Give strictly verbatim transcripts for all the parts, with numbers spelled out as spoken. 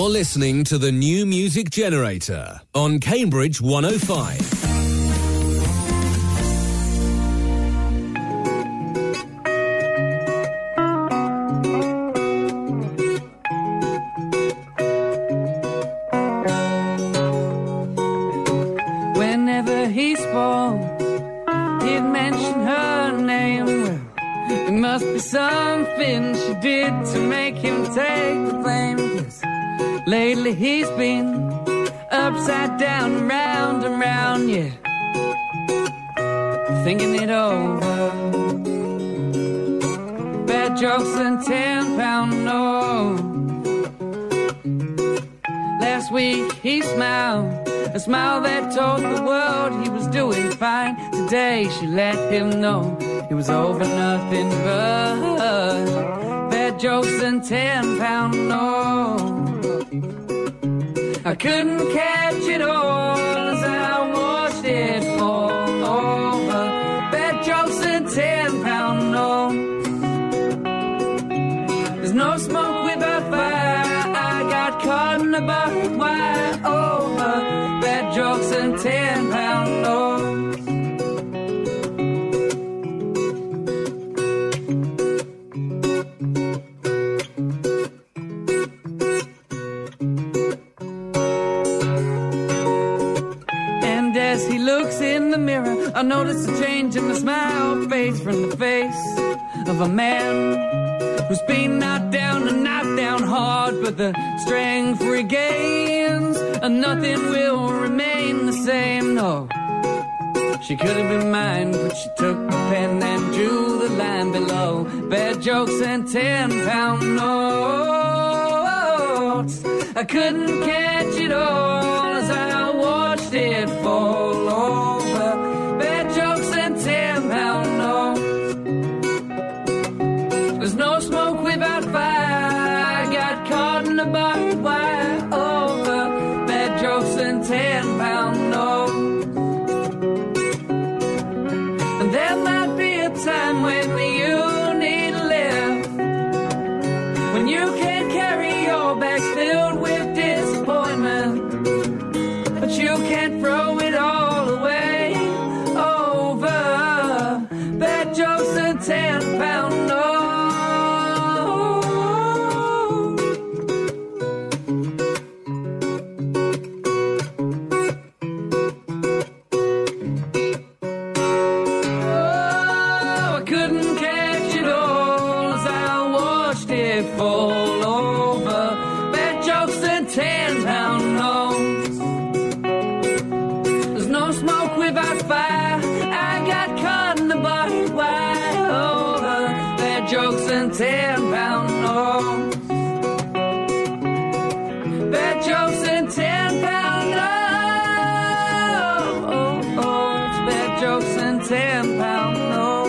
You're listening to the New Music Generator on Cambridge one oh five. Whenever he spoke, he'd mention her name. Well, it must be something she did to make him take the blame. 'Cause lately he's been upside down, round and round, yeah, thinking it over. Bad jokes and ten pound notes. Last week he smiled, a smile that told the world he was doing fine. Today she let him know it was over nothing but bad jokes and ten pound notes. I couldn't catch it all as I watched it fall over. Bad jokes and ten pound notes. There's no smoke without fire. I got caught in a barbed wire over bad jokes and ten pound notes. As he looks in the mirror, I notice a change in the smile fades from the face of a man who's been knocked down and knocked down hard, but the strength regains and nothing will remain the same. No, she could have been mine, but she took the pen and drew the line below. Bad jokes and ten pound notes. I couldn't catch it all as I watched it fall over. Bad jokes and ten pound notes. There's no smoke without fire. I got caught in a barbed wire over bad jokes and ten pound notes. And there might be a time when you need to live, when you can't carry your bags filled with disappointment, but you can't throw it all away over bad jokes and ten pound notes. Oh, I couldn't catch it all as I watched it fall over bad jokes and ten pound notes. There's no smoke without fire. I got caught in the barbed wire over bad jokes and ten pound notes. Bad jokes and ten pound notes. Bad jokes and ten pound notes.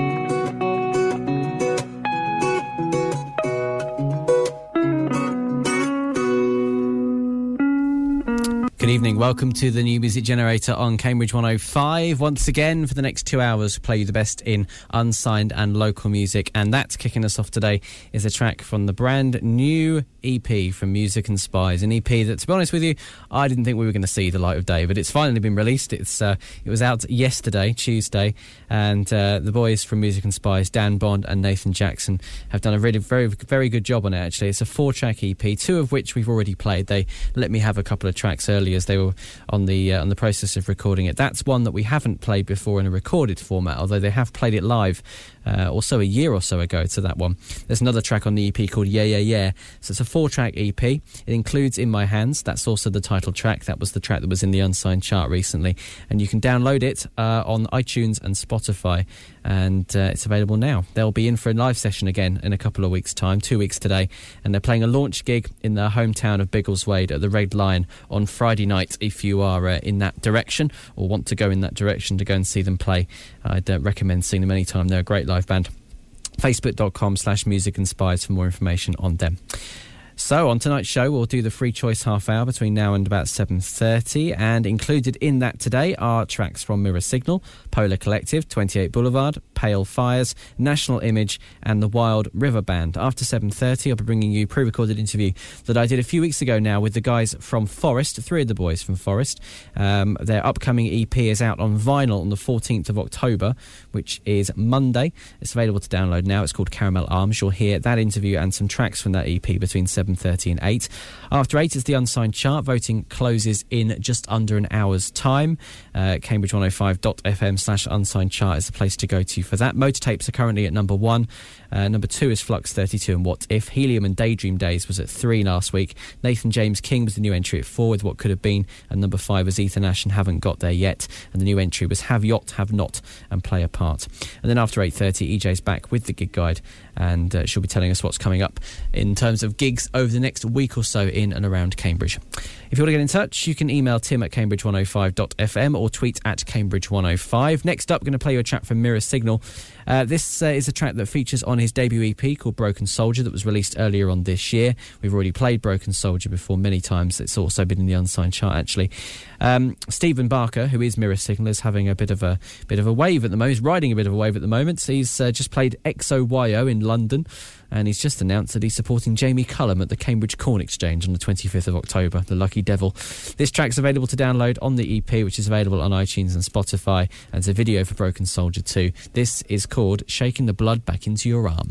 Good evening, welcome to the New Music Generator on Cambridge one oh five. Once again, for the next two hours, play you the best in unsigned and local music. And that's kicking us off today is a track from the brand new E P from Music and Spies. An E P that, to be honest with you, I didn't think we were going to see the light of day, but it's finally been released. It's uh, It was out yesterday, Tuesday, and uh, the boys from Music and Spies, Dan Bond and Nathan Jackson, have done a really very, very good job on it, actually. It's a four-track E P, two of which we've already played. They let me have a couple of tracks earlier as they were on the uh, on the process of recording it. That's one that we haven't played before in a recorded format, although they have played it live uh, also a year or so ago to that one. There's another track on the E P called Yeah Yeah Yeah. So it's a four-track E P. It includes In My Hands. That's also the title track. That was the track that was in the Unsigned chart recently, and you can download it uh, on iTunes and Spotify, and uh, it's available now. They'll be in for a live session again in a couple of weeks' time, two weeks today, and they're playing a launch gig in their hometown of Biggleswade at the Red Lion on Friday night. If you are uh, in that direction or want to go in that direction to go and see them play, I'd uh, recommend seeing them anytime. They're a great live band. Facebook.com slash Music and Spies for more information on them. So on tonight's show, we'll do the free choice half hour between now and about seven thirty, and included in that today are tracks from Mirror Signal, Polar Collective, twenty-eight Boulevard, Pale Fires, National Image and the Wild River Band. After seven thirty, I'll be bringing you a pre-recorded interview that I did a few weeks ago now with the guys from Forest, three of the boys from Forest. Um, their upcoming E P is out on vinyl on the fourteenth of October, which is Monday. It's available to download now. It's called Caramel Arms. You'll hear that interview and some tracks from that E P between seven thirty and eight. After eight is the Unsigned Chart. Voting closes in just under an hour's time. Uh, Cambridge one oh five dot f m slash Unsigned Chart is the place to go to for that. Motor Tapes are currently at number one. Uh, number two is Flux thirty-two and What If. Helium and Daydream Days was at three last week. Nathan James King was the new entry at four with What Could Have Been. And number five was Ethan Ash and Haven't Got There Yet. And the new entry was Have Yacht, Have Not and Play a Part. And then after eight thirty, E J's back with the gig guide, and uh, she'll be telling us what's coming up in terms of gigs over the next week or so in and around Cambridge. If you want to get in touch, you can email tim at cambridge one oh five dot f m or tweet at cambridge one oh five. Next up, we're going to play you a track from Mirror Signal. Uh, this uh, is a track that features on his debut E P called Broken Soldier that was released earlier on this year. We've already played Broken Soldier before many times. It's also been in the Unsigned Chart, actually. Um, Stephen Barker, who is Mirror Signal, is having a bit of a bit of a wave at the moment. He's riding a bit of a wave at the moment. He's uh, just played X O Y O in London, and he's just announced that he's supporting Jamie Cullum at the Cambridge Corn Exchange on the twenty-fifth of October, the lucky devil. This track's available to download on the E P, which is available on iTunes and Spotify, and there's a video for Broken Soldier too. This is called Shaking the Blood Back Into Your Arm.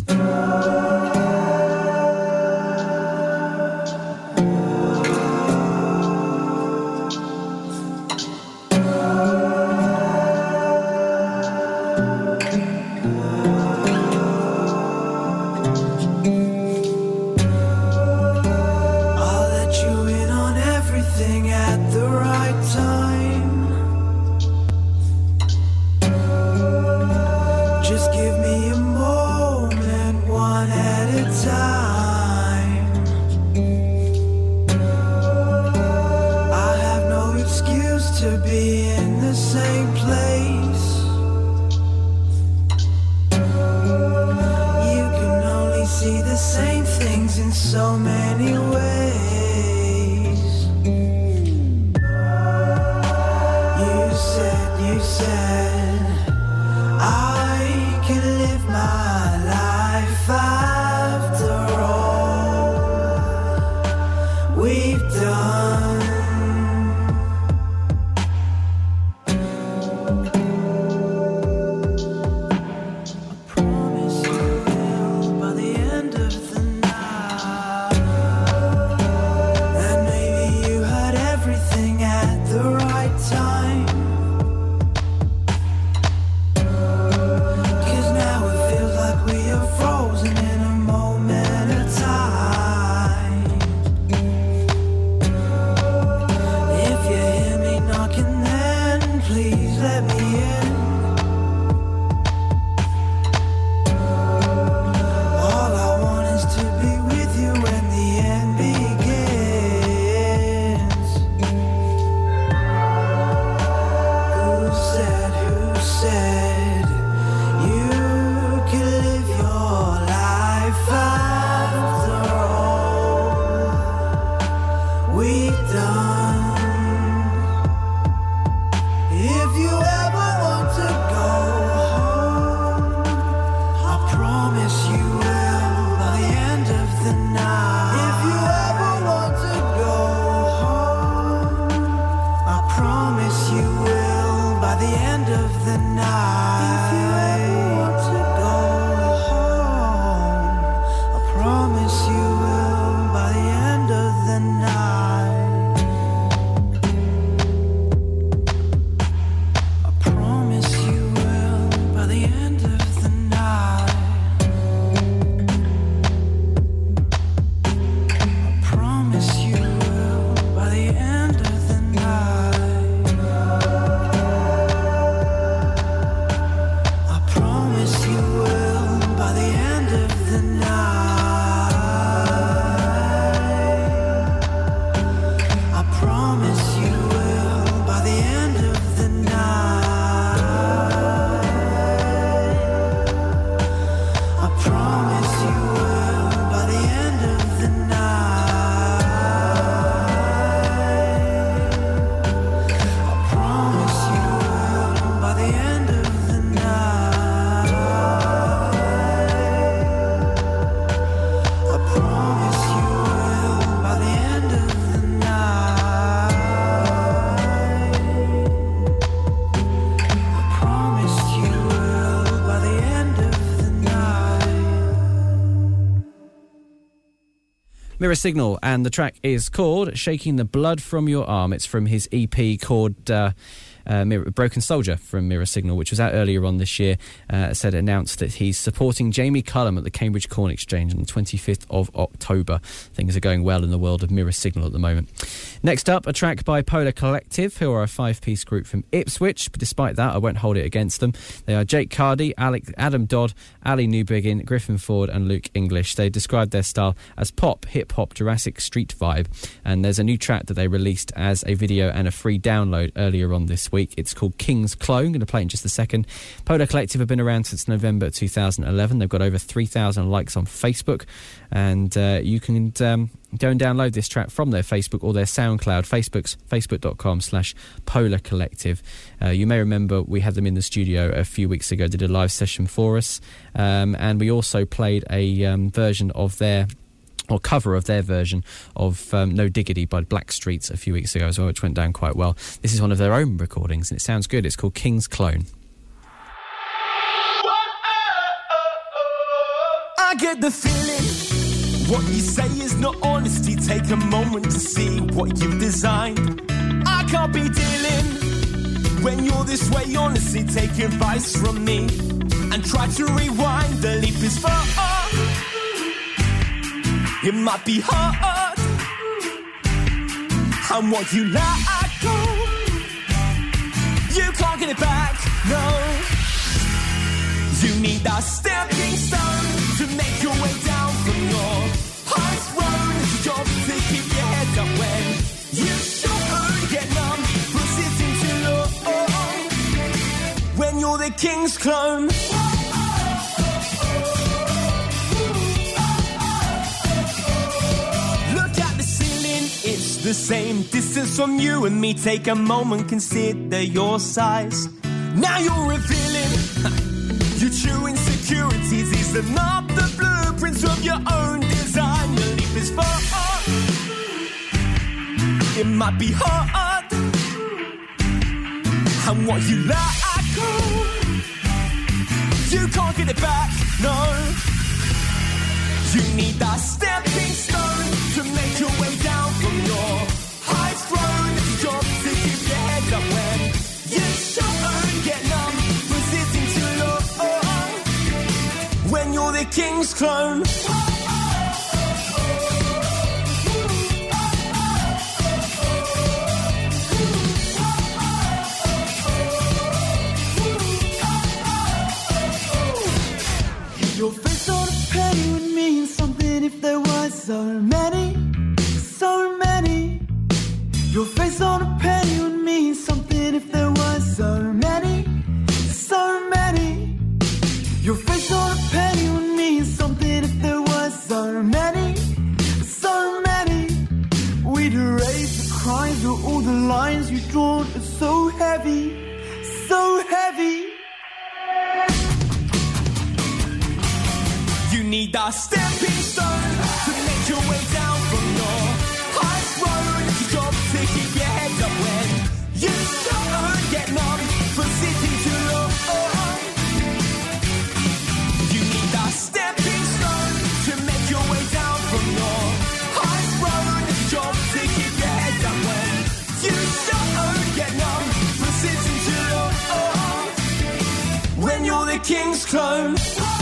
Frozen in a moment of time. Mirror Signal, and the track is called Shaking the Blood from Your Arm. It's from his E P called uh, uh, Mirror, Broken Soldier from Mirror Signal, which was out earlier on this year. Uh, said announced that he's supporting Jamie Cullum at the Cambridge Corn Exchange on the twenty-fifth of October. Things are going well in the world of Mirror Signal at the moment. Next up, a track by Polar Collective, who are a five-piece group from Ipswich. But despite that, I won't hold it against them. They are Jake Cardy, Alec, Adam Dodd, Ali Newbigin, Griffin Ford and Luke English. They described their style as pop, hip-hop, Jurassic Street vibe. And there's a new track that they released as a video and a free download earlier on this week. It's called King's Clone. I'm going to play it in just a second. Polar Collective have been around since November two thousand eleven. They've got over three thousand likes on Facebook. And uh, you can um, go and download this track from their Facebook or their SoundCloud. Facebook's facebook.com slash Polar Collective. Uh, you may remember we had them in the studio a few weeks ago, did a live session for us. Um, and we also played a um, version of their... or cover of their version of um, No Diggity by Blackstreet a few weeks ago as well, which went down quite well. This is one of their own recordings, and it sounds good. It's called King's Clone. I get the feeling what you say is not honesty. Take a moment to see what you've designed. I can't be dealing when you're this way. Honestly, take advice from me and try to rewind. The leap is far. It might be hard, and what you let go, you can't get it back, no. You need that stepping stone to make your way down from your high throne. It's your job to keep your head up when you should get numb from sitting too low. When you're the king's clone. It's the same distance from you and me. Take a moment, consider your size. Now you're revealing your true insecurities. These are not the blueprints of your own design. Your leap is far. It might be hard, and what you let go, you can't get it back, no. You need that stepping stone to make your way down from your high throne. It's your job to keep your head up when you should get numb from sitting too low. When you're the king's clone. Your face on a penny would mean something if there was so many, so many. Your face on a penny would mean something if there was so many, so many. Your face on a penny would mean something if there was so many, so many. We'd erase the crimes or all the lines you drawn are so heavy, so heavy. You need that stepping stone to make your way down from your high throne. It's your job to keep your head up when you don't get numb from sitting too low. You need that stepping stone to make your way down from your high throne. It's your job to keep your head up when you don't get numb from sitting too low. When you're the king's clone.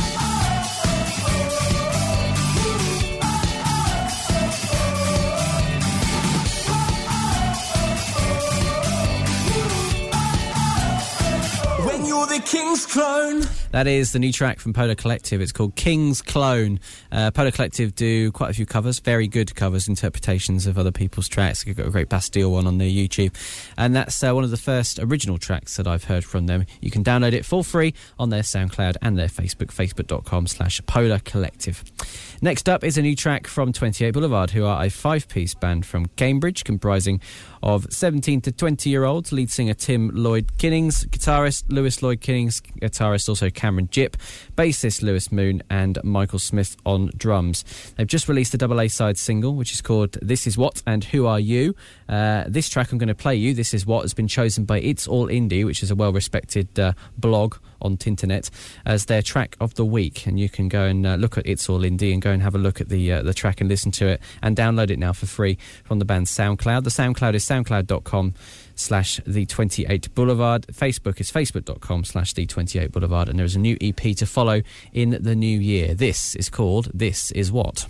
You're the King's Clone. That is the new track from Polar Collective. It's called King's Clone. Uh, Polar Collective do quite a few covers, very good covers, interpretations of other people's tracks. They've got a great Bastille one on their YouTube. And that's uh, one of the first original tracks that I've heard from them. You can download it for free on their SoundCloud and their Facebook, facebook.com slash Polar Collective. Next up is a new track from twenty-eight Boulevard, who are a five-piece band from Cambridge, comprising of seventeen to twenty-year-olds. Lead singer Tim Lloyd Kinnings, guitarist Lewis Lloyd Kinnings, guitarist also Cameron Jipp, bassist Lewis Moon and Michael Smith on drums. They've just released a double A-side single which is called This Is What and Who Are You. Uh, this track I'm going to play you, This Is What, has been chosen by It's All Indie, which is a well-respected uh, blog on Tinternet, as their track of the week. And you can go and uh, look at It's All Indie and go and have a look at the uh, the track and listen to it and download it now for free from the band's SoundCloud. The SoundCloud is soundcloud.com slash the 28 Boulevard. Facebook is facebook.com slash the 28 Boulevard. And there is a new E P to follow in the new year. This is called This Is What.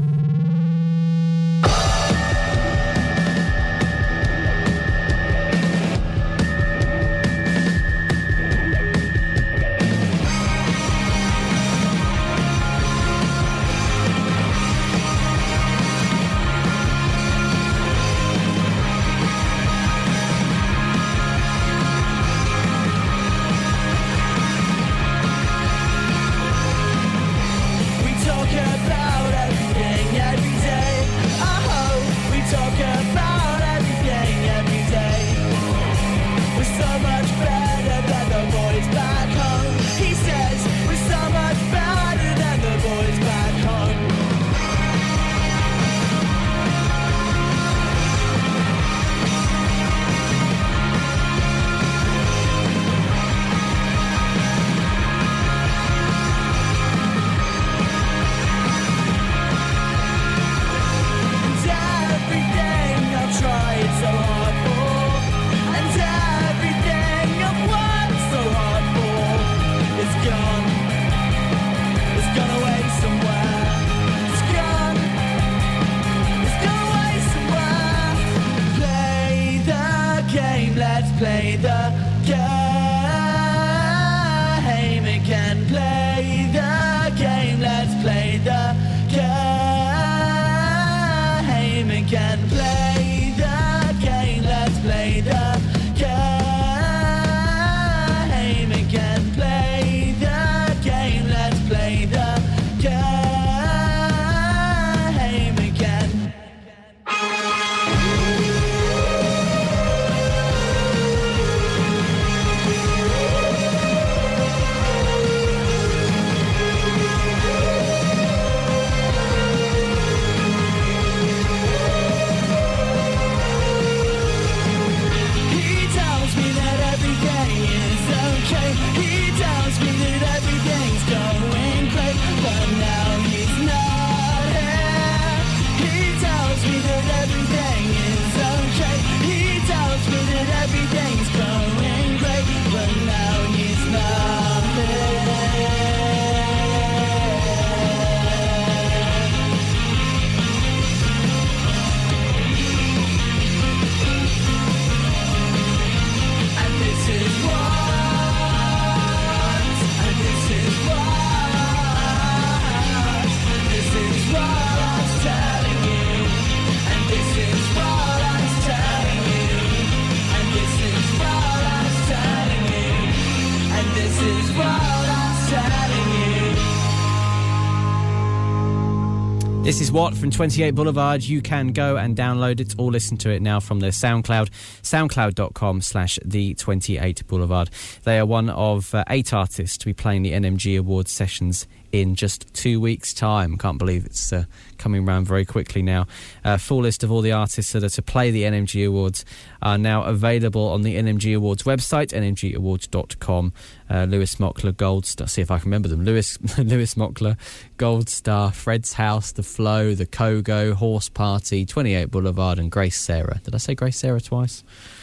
This is What from twenty-eight Boulevard. You can go and download it or listen to it now from their SoundCloud, soundcloud.com slash the 28 Boulevard. They are one of uh, eight artists to be playing the N M G Awards sessions in just two weeks' time. Can't believe it's uh, coming round very quickly now. A full list of all the artists that are to play the N M G Awards are now available on the N M G Awards website, n m g awards dot com. Uh, Lewis Mockler, Gold Star, see if I can remember them. Lewis Lewis Mockler, Gold Star, Fred's House, The Flow, The Kogo, Horse Party, twenty-eight Boulevard and Grace Sarah. Did I say Grace Sarah twice?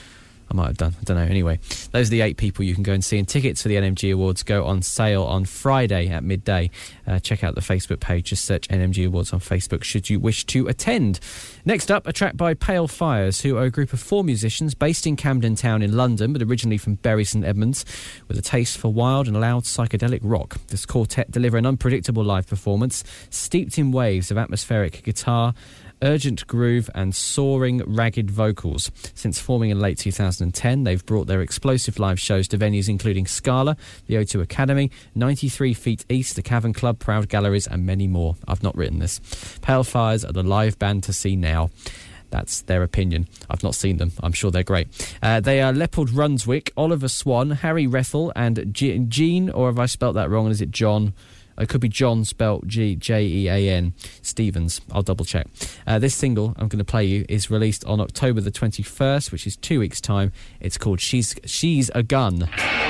I might have done. I don't know. Anyway, those are the eight people you can go and see. And tickets for the N M G Awards go on sale on Friday at midday. Uh, check out the Facebook page. Just search N M G Awards on Facebook should you wish to attend. Next up, a track by Pale Fires, who are a group of four musicians based in Camden Town in London, but originally from Bury St Edmunds, with a taste for wild and loud psychedelic rock. This quartet deliver an unpredictable live performance, steeped in waves of atmospheric guitar, urgent groove and soaring, ragged vocals. Since forming in late two thousand ten, they've brought their explosive live shows to venues including Scala, the O two Academy, ninety-three Feet East, the Cavern Club, Proud Galleries and many more. I've not written this. Pale Fires are the live band to see now. That's their opinion. I've not seen them. I'm sure they're great. Uh, they are Leopold Runswick, Oliver Swan, Harry Rethel, and G- Jean, or have I spelt that wrong? And is it John? It could be John spelt G J E A N Stevens. I'll double check. Uh, this single I'm going to play you is released on October the twenty-first, which is two weeks' time. It's called She's She's a Gun.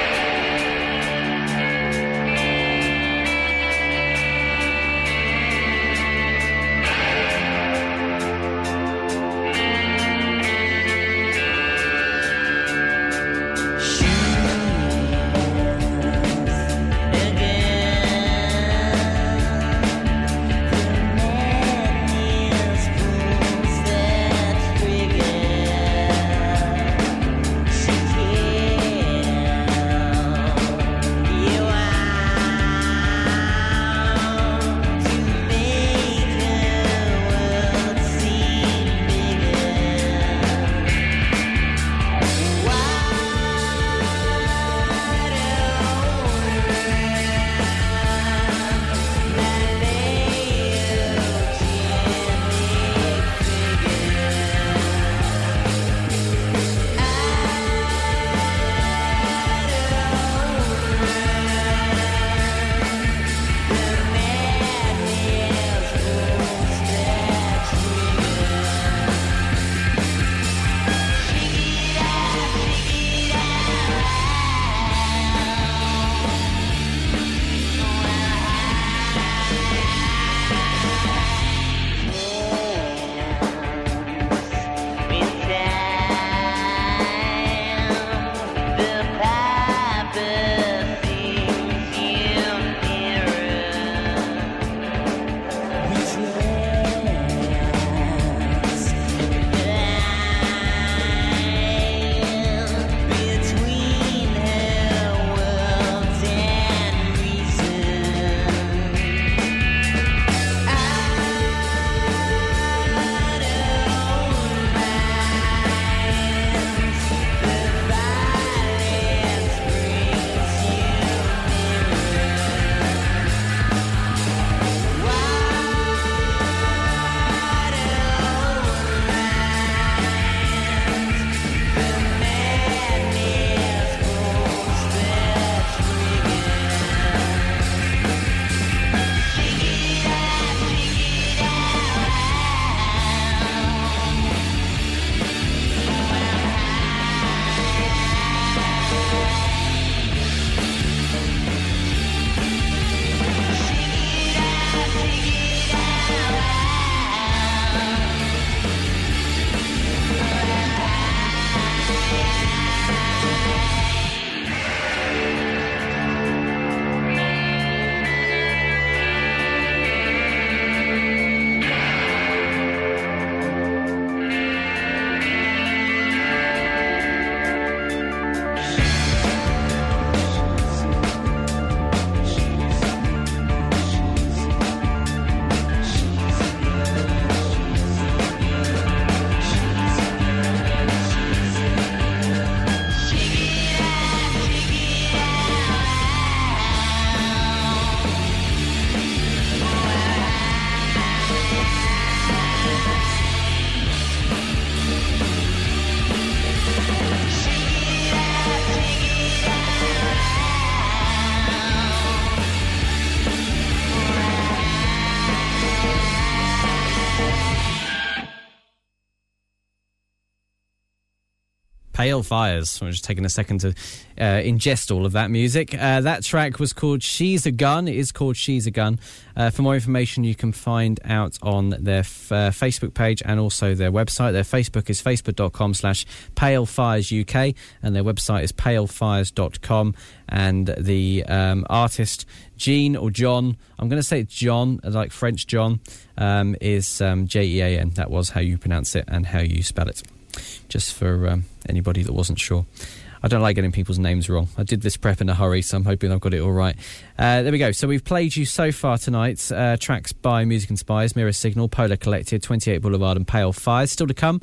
Pale Fires. I'm just taking a second to uh, ingest all of that music. Uh, that track was called She's a Gun. It is called She's a Gun. Uh, for more information, you can find out on their f- uh, Facebook page and also their website. Their Facebook is facebook.com slash palefires UK and their website is palefires dot com. And the um, artist, Jean or John, I'm going to say it's John, like French John, um, is um, J E A N. That was how you pronounce it and how you spell it. Just for um, anybody that wasn't sure. I don't like getting people's names wrong. I did this prep in a hurry, so I'm hoping I've got it all right. Uh, there we go. So we've played you so far tonight uh, tracks by Music Inspires, Mirror Signal, Polar Collective, twenty-eight Boulevard and Pale Fires. Still to come,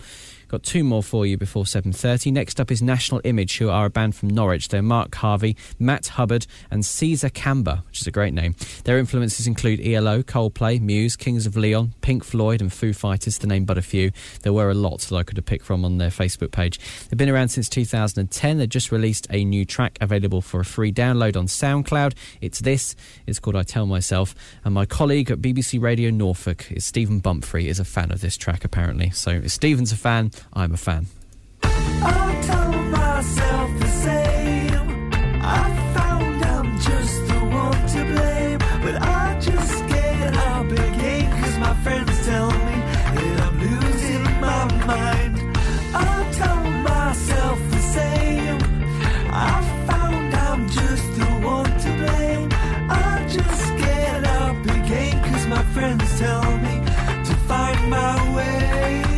Got two more for you before seven thirty. Next up is National Image, who are a band from Norwich. They're Mark Harvey, Matt Hubbard and Caesar Camber, which is a great name. Their influences include E L O, Coldplay, Muse, Kings of Leon, Pink Floyd and Foo Fighters, to name but a few. There were a lot that I could have picked from on their Facebook page. They've been around since two thousand ten. They've just released a new track available for a free download on SoundCloud. It's this. It's called I Tell Myself. And my colleague at B B C Radio Norfolk, is Stephen Bumphrey, is a fan of this track apparently. So if Stephen's a fan, I'm a fan. I tell myself the same. I found I'm just the one to blame, but I just get up again, cause my friends tell me that I'm losing my mind. I tell myself the same. I found I'm just the one to blame. I just get up again, cause my friends tell me to find my way.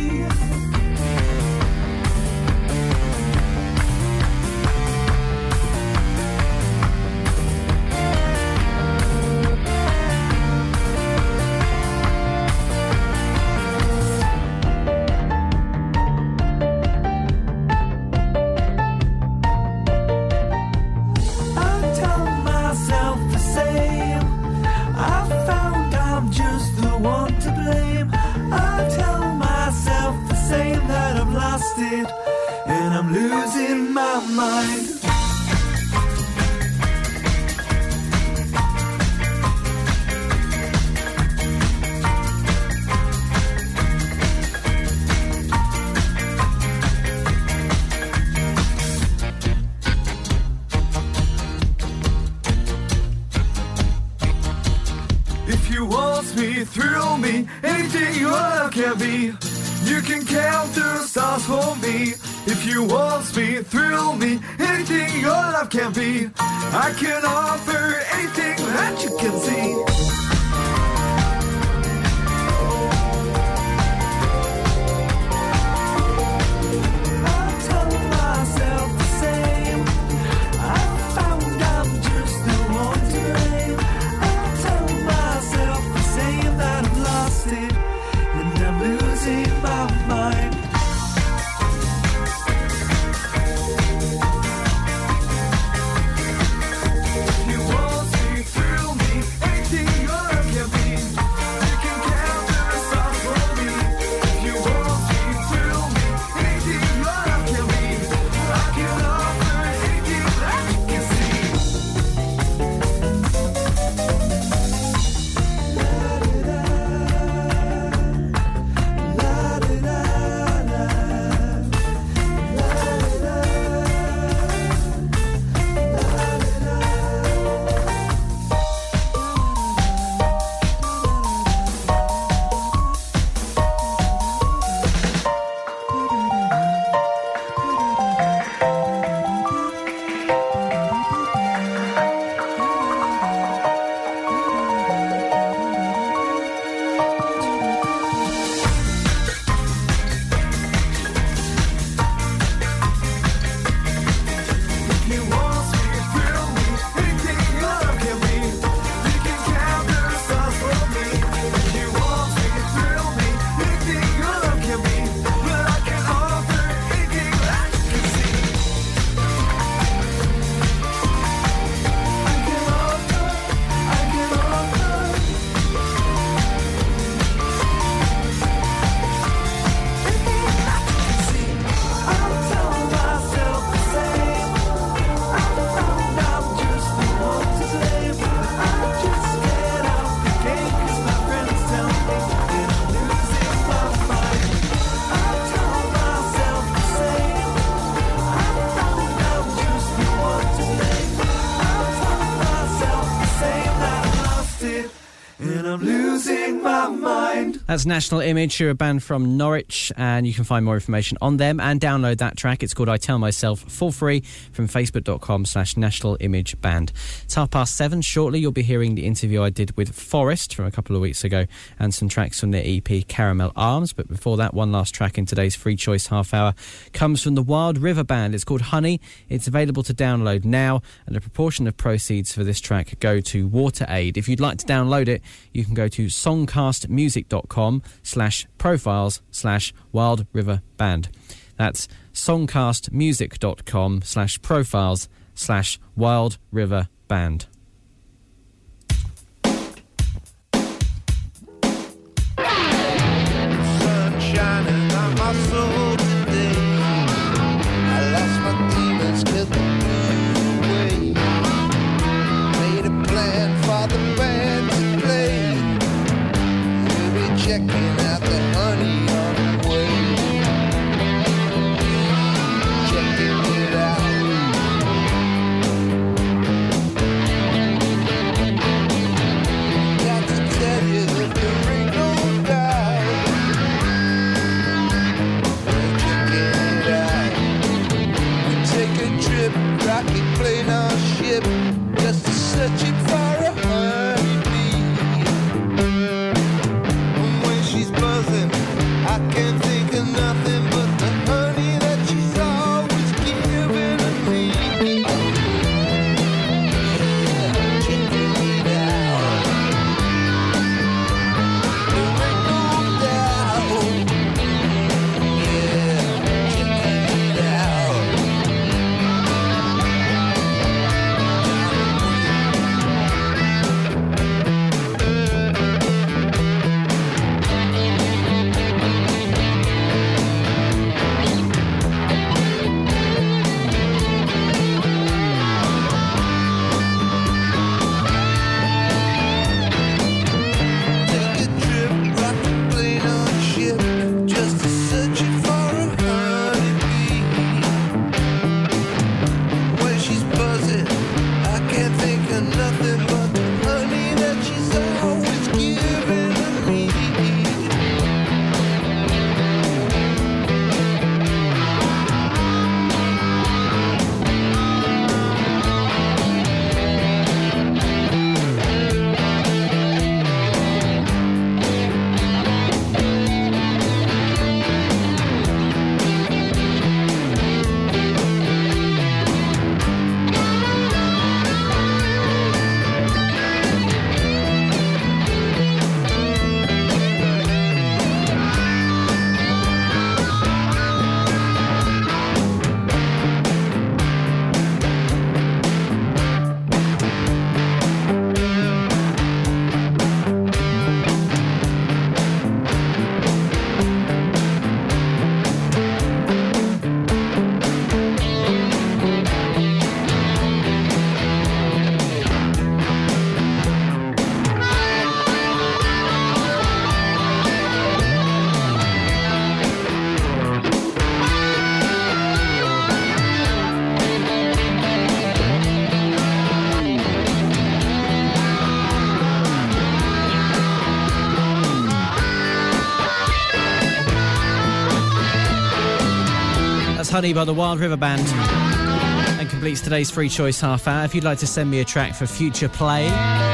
And I'm losing my mind. If you want me, thrill me, anything your love can be. You can count the stars for me. If you want me, thrill me, anything your love can be. I can offer anything that you can see. That's National Image, who are a band from Norwich, and you can find more information on them and download that track. It's called I Tell Myself for free from facebook.com slash National Image Band. It's half past seven. Shortly you'll be hearing the interview I did with Forest from a couple of weeks ago and some tracks from their E P Caramel Arms. But before that, one last track in today's free choice half hour comes from the Wild River Band. It's called Honey. It's available to download now, and a proportion of proceeds for this track go to Water Aid. If you'd like to download it, you can go to songcast music dot com songcast.com slash profiles slash Wild River Band. That's songcastmusic.com slash profiles slash Wild River Band. Shining on my soul today. I lost my demons, kept them away. Made a plan for the band to play. We'll be checking out the honey on the way. Checking it out. Got to tell you that there ain't no doubt. Take a trip, rocket plane or ship, just to searching for a honeybee. And when she's buzzing, I can't think of nothing but the honey that she's always giving to me. Yeah, checking it out. There ain't no doubt. Yeah, checking it out. Take a trip, rocket plane or ship, just to searching for a honeybee. When she's buzzing, I can't think of nothing but the honey that she's always giving to me. That's Honey by the Wild River Band, and completes today's free choice half hour. If you'd like to send me a track for future play, you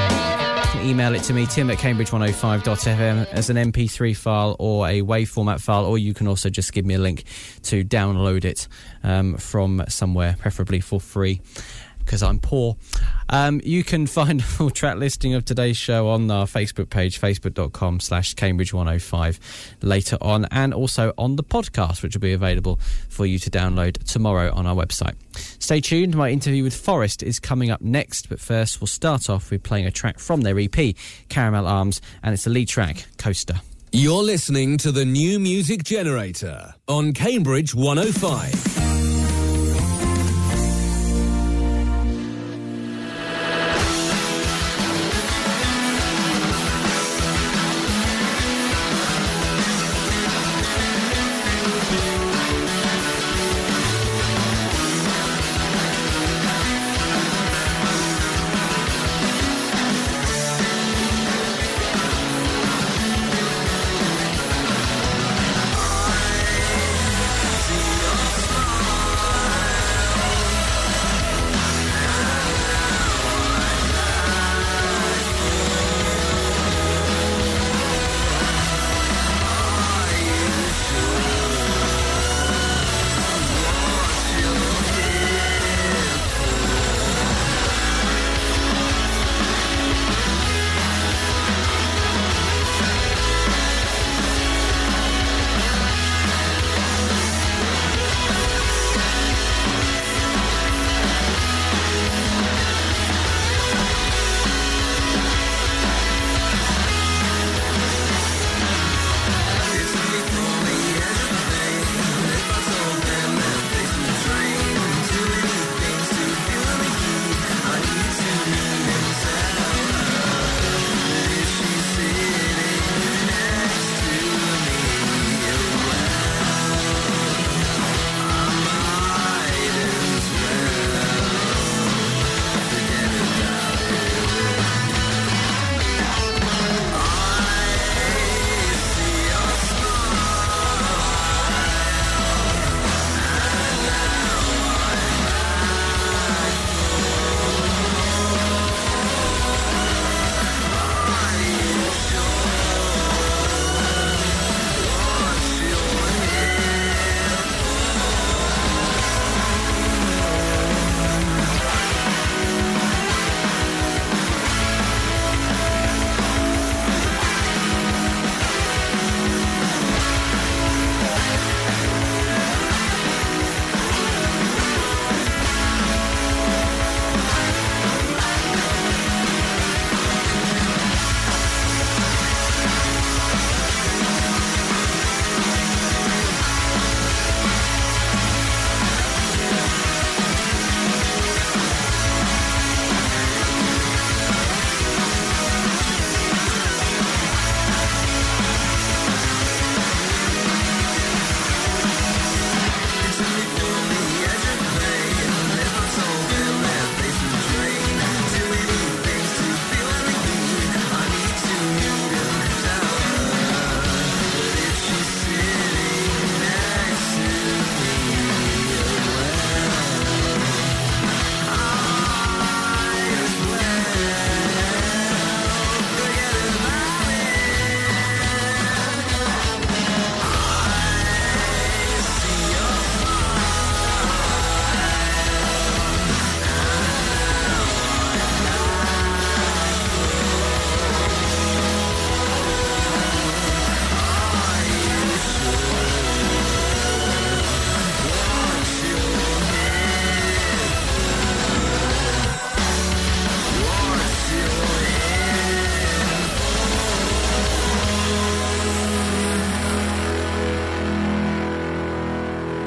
can email it to me, tim at cambridge one oh five dot f m, as an M P three file or a WAV format file, or you can also just give me a link to download it um, from somewhere, preferably for free, because I'm poor. Um, you can find a full track listing of today's show on our Facebook page, facebook.com slash Cambridge 105 later on, and also on the podcast, which will be available for you to download tomorrow on our website. Stay tuned, my interview with Forest is coming up next, but first we'll start off with playing a track from their E P, Caramel Arms, and it's the lead track, Coaster. You're listening to the New Music Generator on Cambridge one oh five. See your smile.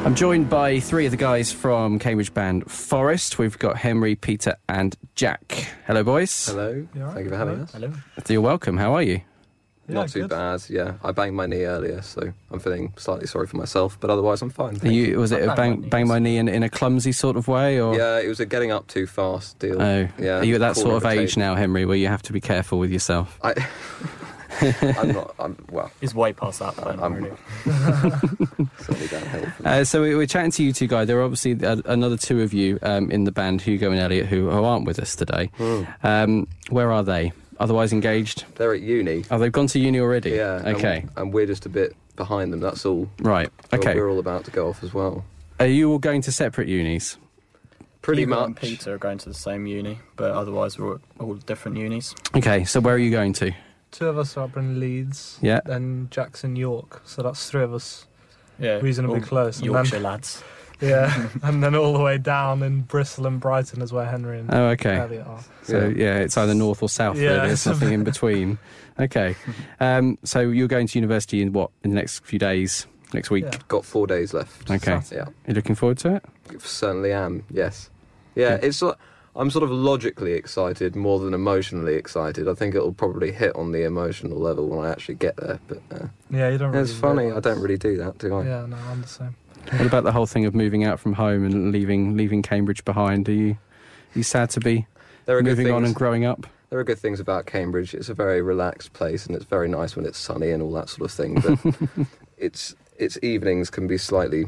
I'm joined by three of the guys from Cambridge band Forest. We've got Henry, Peter and Jack. Hello, boys. Hello. right? Thank you for having Hello. us. Hello. You're welcome. How are you? Yeah, Not too good. bad, yeah. I banged my knee earlier, so I'm feeling slightly sorry for myself, but otherwise I'm fine. Are thank you, was it I a banged bang, my knee, bang my yes. knee in, in a clumsy sort of way? Or? Yeah, it was a getting up too fast deal. Oh, yeah. are you at that Corner sort of the age table. now, Henry, where you have to be careful with yourself? I, I'm not, I'm, well, He's way past that point I'm- already. certainly downhill from Uh, so we, we're chatting to you two guys. There are obviously uh, another two of you um, in the band, Hugo and Elliot, who, who aren't with us today. Um, where are they? Otherwise engaged? They're at uni. Oh, they've gone to uni already? Yeah. and- Okay. And, we're just a bit behind them, that's all. Right. So Okay. We're all about to go off as well. Are you all going to separate unis? Pretty Hugo much. and Peter are going to the same uni, but otherwise we're all different unis. Okay, so where are you going to? Two of us are up in Leeds. Yeah. Then Jack's in York. So that's three of us. Yeah, Reasonably all close, and Yorkshire then- lads. Yeah. And then all the way down in Bristol and Brighton is where Henry and Oh, okay. Elliot are. So, yeah, it's either north or south, Yeah. really. There's nothing in between. Okay. Um, so you're going to university in what, in the next few days, next week? Yeah. Got four days left. Okay. Yeah. You looking forward to it? Certainly am, yes. Yeah, Good. it's sort I'm sort of logically excited more than emotionally excited. I think it'll probably hit on the emotional level when I actually get there, but uh, Yeah, you don't really it's funny, realise. I don't really do that, do I? Yeah, no, I'm the same. What about the whole thing of moving out from home and leaving leaving Cambridge behind? Are you, are you sad to be There are good moving on things- and growing up? There are good things about Cambridge. It's a very relaxed place and it's very nice when it's sunny and all that sort of thing, but it's its evenings can be slightly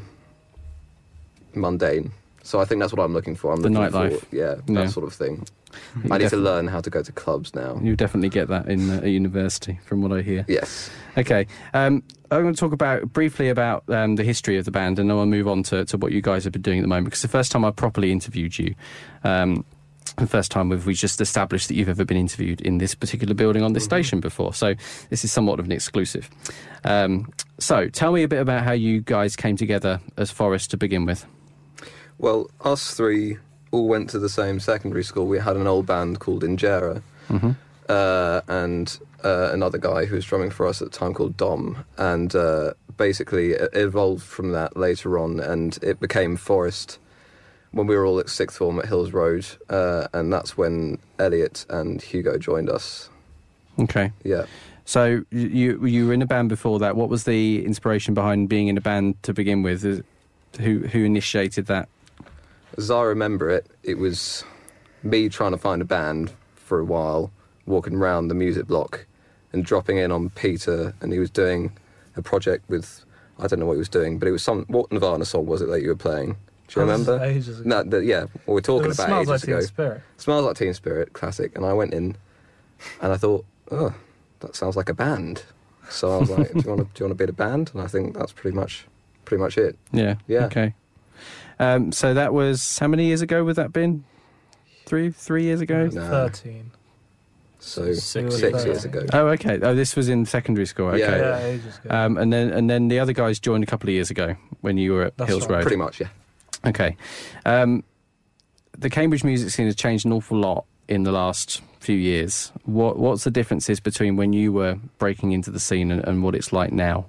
mundane. So I think that's what I'm looking for. I'm The looking nightlife. for yeah, that Yeah. sort of thing. You I need to defi- learn how to go to clubs now. You definitely get that in uh, at university, from what I hear. Yes. Okay, um, I'm going to talk about briefly about um, the history of the band, and then I'll move on to, to what you guys have been doing at the moment. Because the first time I properly interviewed you, um, the first time we've we just established that you've ever been interviewed in this particular building on this station before. So this is somewhat of an exclusive. Um, so tell me a bit about how you guys came together as Forest to begin with. Well, us three all went to the same secondary school. We had an old band called Injera, Mm-hmm. uh, and uh, another guy who was drumming for us at the time called Dom. And uh, basically it evolved from that later on, and it became Forest when we were all at sixth form at Hills Road, uh, and that's when Elliot and Hugo joined us. Okay. Yeah. So you you were in a band before that. What was the inspiration behind being in a band to begin with? Is- Who who initiated that? As I remember it, it was me trying to find a band for a while, walking around the music block and dropping in on Peter, and he was doing a project with, I don't know what he was doing, but it was some, what Nirvana song was it that you were playing? Do you That was remember? ages ago. No, the, yeah, well, we're talking It was about Smells ages Like Teen ago. Spirit. Smells Like Teen Spirit, classic. And I went in and I thought, oh, that sounds like a band. So I was like, do you want to do you want to be in a band? And I think that's pretty much pretty much it. Yeah. Yeah. Okay. Um, so that was how many years ago would that been? Three three years ago. No. thirteen. So Six six, years years ago. ago. Oh, okay. Oh, this was in secondary school. Okay. Yeah, Yeah, ages ago. Um, and then and then the other guys joined a couple of years ago when you were at That's Hills right. Road. Pretty much, yeah. Okay. Um, the Cambridge music scene has changed an awful lot in the last few years. What what's the differences between when you were breaking into the scene and, and what it's like now?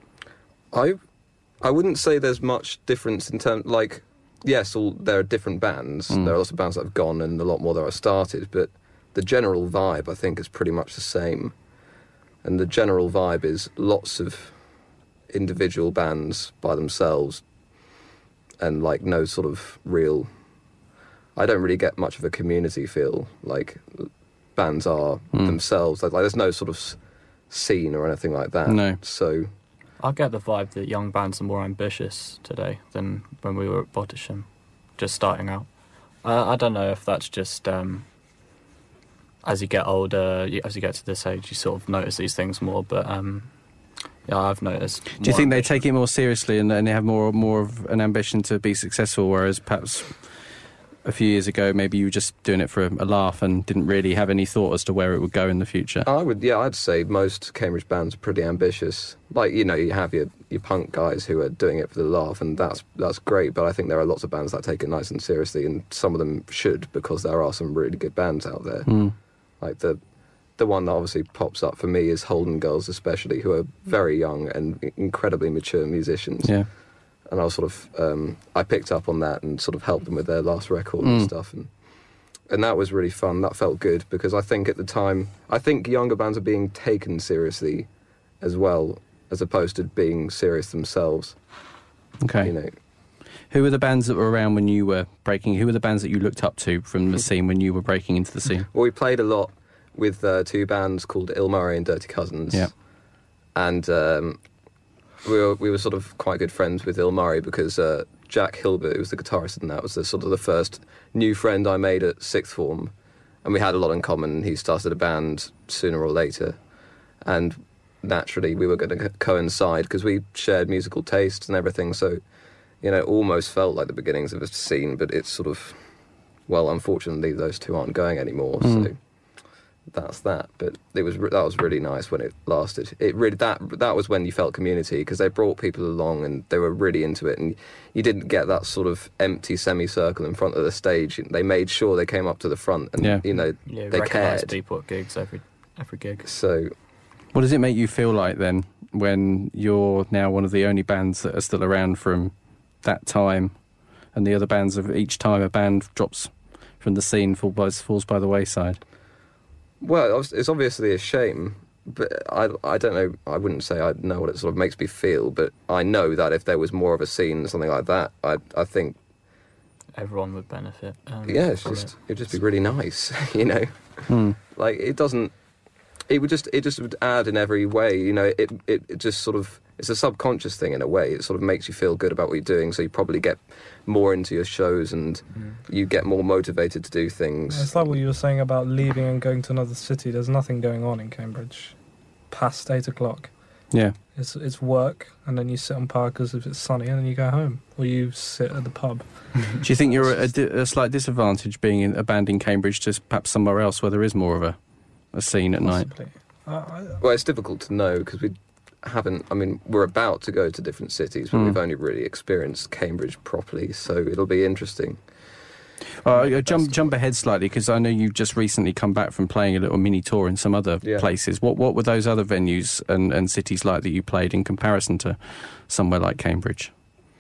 I I wouldn't say there's much difference in terms, like, yes, all, there are different bands. Mm. There are lots of bands that have gone and a lot more that are started, but the general vibe, I think, is pretty much the same. And the general vibe is lots of individual bands by themselves and, like, no sort of real... I don't really get much of a community feel, like, bands are Mm. themselves. Like, like, there's no sort of s- scene or anything like that. No. So... I get the vibe that young bands are more ambitious today than when we were at Bottisham, just starting out. Uh, I don't know if that's just um, as you get older, you, as you get to this age, you sort of notice these things more. But um, yeah, I've noticed. Do you more think they ambition. take it more seriously and, and they have more more of an ambition to be successful, whereas perhaps a few years ago maybe you were just doing it for a, a laugh and didn't really have any thought as to where it would go in the future? I would, yeah, I'd say most Cambridge bands are pretty ambitious. Like, you know, you have your, your punk guys who are doing it for the laugh, and that's that's great. But I think there are lots of bands that take it nice and seriously, and some of them should, because there are some really good bands out there. Mm. Like the the one that obviously pops up for me is Holden Girls, especially, who are very young and incredibly mature musicians. Yeah. and I was sort of um, I picked up on that and sort of helped them with their last record and Mm. stuff, and and that was really fun. That felt good because I think at the time I think younger bands are being taken seriously as well, as opposed to being serious themselves. Okay. You know, Who were the bands that were around when you were breaking? Who were the bands that you looked up to from the scene when you were breaking into the scene? well, we played a lot with uh, two bands called Il Murray and Dirty Cousins. Yeah. And um, we were we were sort of quite good friends with Il Murray because uh, Jack Hilbert, who was the guitarist in that, was the, sort of the first new friend I made at sixth form, and we had a lot in common. He started a band sooner or later, and naturally we were going to co- coincide because we shared musical tastes and everything. So, you know, it almost felt like the beginnings of a scene, but it's sort of, well, unfortunately, those two aren't going anymore. Mm. So that's that. But it was re- that was really nice when it lasted. It really that that was when you felt community because they brought people along and they were really into it, and you didn't get that sort of empty semicircle in front of the stage. They made sure they came up to the front, and Yeah. you know Yeah, they recognise cared. people at gigs every every gig. So What does it make you feel like then when you're now one of the only bands that are still around from that time, and the other bands of each time a band drops from the scene fall by, falls by the wayside? Well, it's obviously a shame, but I, I don't know, I wouldn't say I know what it sort of makes me feel, but I know that if there was more of a scene, something like that, I I think, Everyone would benefit. Um, yeah, it's from just, it. it'd just be really nice, you know? Hmm. Like, it doesn't, it would just, it just would add in every way, you know, it, it, it just sort of, it's a subconscious thing in a way, it sort of makes you feel good about what you're doing, so you probably get more into your shows and you get more motivated to do things. It's like what you were saying about leaving and going to another city. There's nothing going on in Cambridge past eight o'clock. Yeah. It's it's work, and then you sit on Parkers if it's sunny, and then you go home, or you sit at the pub. Do you think you're at a, di- a slight disadvantage being in a band in Cambridge to perhaps somewhere else where there is more of a, a scene at night? Possibly. Uh, I, Well, it's difficult to know because we haven't, I mean, we're about to go to different cities, but Hmm. we've only really experienced Cambridge properly, so it'll be interesting. Uh, jump jump ahead slightly because I know you've just recently come back from playing a little mini tour in some other Yeah. places. What what were those other venues and, and cities like that you played in comparison to somewhere like Cambridge?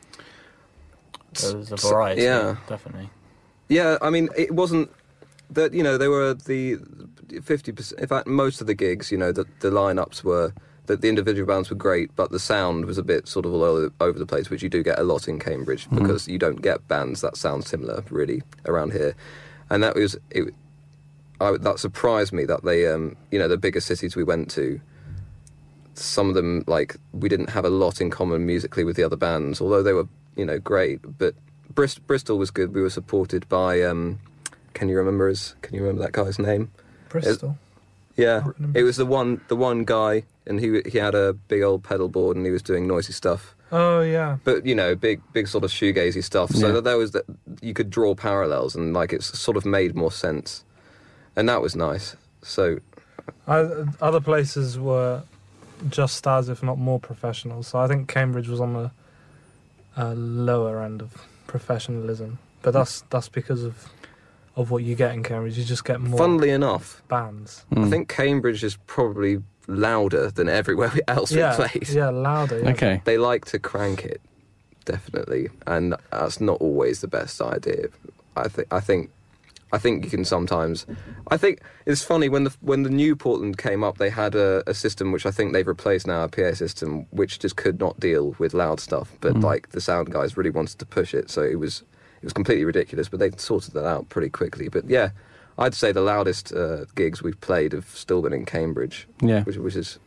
There's a So- variety, yeah. definitely. Yeah, I mean, it wasn't that, you know, they were the fifty percent, in fact, most of the gigs, you know, the, the lineups were, that the individual bands were great, but the sound was a bit sort of all over, over the place, which you do get a lot in Cambridge Mhm. because you don't get bands that sound similar really around here. And that was, it, I, that surprised me that they, um, you know, the bigger cities we went to, some of them, like, we didn't have a lot in common musically with the other bands, although they were, you know, great. But Brist- Bristol was good. We were supported by, um, can you remember his, can you remember that guy's name? Bristol. Yeah, Britain and it was the one, the one guy, and he he had a big old pedal board, and he was doing noisy stuff. Oh yeah. But you know, big, big sort of shoegazy stuff. So Yeah. that there was that you could draw parallels, and like it's sort of made more sense, and that was nice. So I, other places were just as, if not more, professional. So I think Cambridge was on the uh, lower end of professionalism, but that's that's because of of what you get in Cambridge. You just get more funnily enough, bands. Hmm. I think Cambridge is probably louder than everywhere else yeah, we played. yeah, louder. Yeah. Okay. They like to crank it, definitely, and that's not always the best idea. I think. I think. I think you can sometimes. I think it's funny when the when the new Portland came up, they had a, a system which I think they've replaced now, a P A system which just could not deal with loud stuff. But Mm. like the sound guys really wanted to push it, so it was it was completely ridiculous. But they sorted that out pretty quickly. But yeah, I'd say the loudest uh, gigs we've played have still been in Cambridge, Yeah. which which is.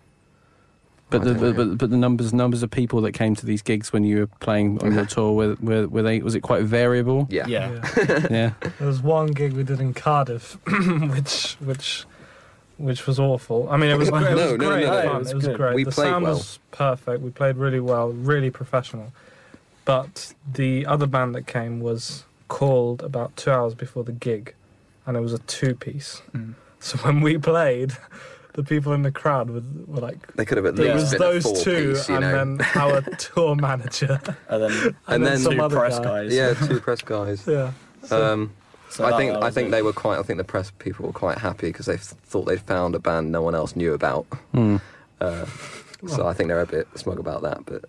But I the don't but, know. but, but the numbers numbers of people that came to these gigs when you were playing on your tour were, were were they was it quite variable? Yeah. Yeah. Yeah. Yeah. There was one gig we did in Cardiff, which which which was awful. I mean, it was No, great. It was no, no, great no, no. fun. It was It was good. great. We the played sound well. was perfect. We played really well, really professional. But the other band that came was called about two hours before the gig, and it was a two-piece. Mm. So when we played, the people in the crowd were, were like, They could have at there least was been those a four two, piece, you and know. then our tour manager, And then, and, And then, then some two other press guy. guys. Yeah, two press guys. Yeah. So- Um, So I that- think that I was think it. they were quite. I think the press people were quite happy because they f- thought they'd found a band no one else knew about. Hmm. Uh, so I think they're a bit smug about that. But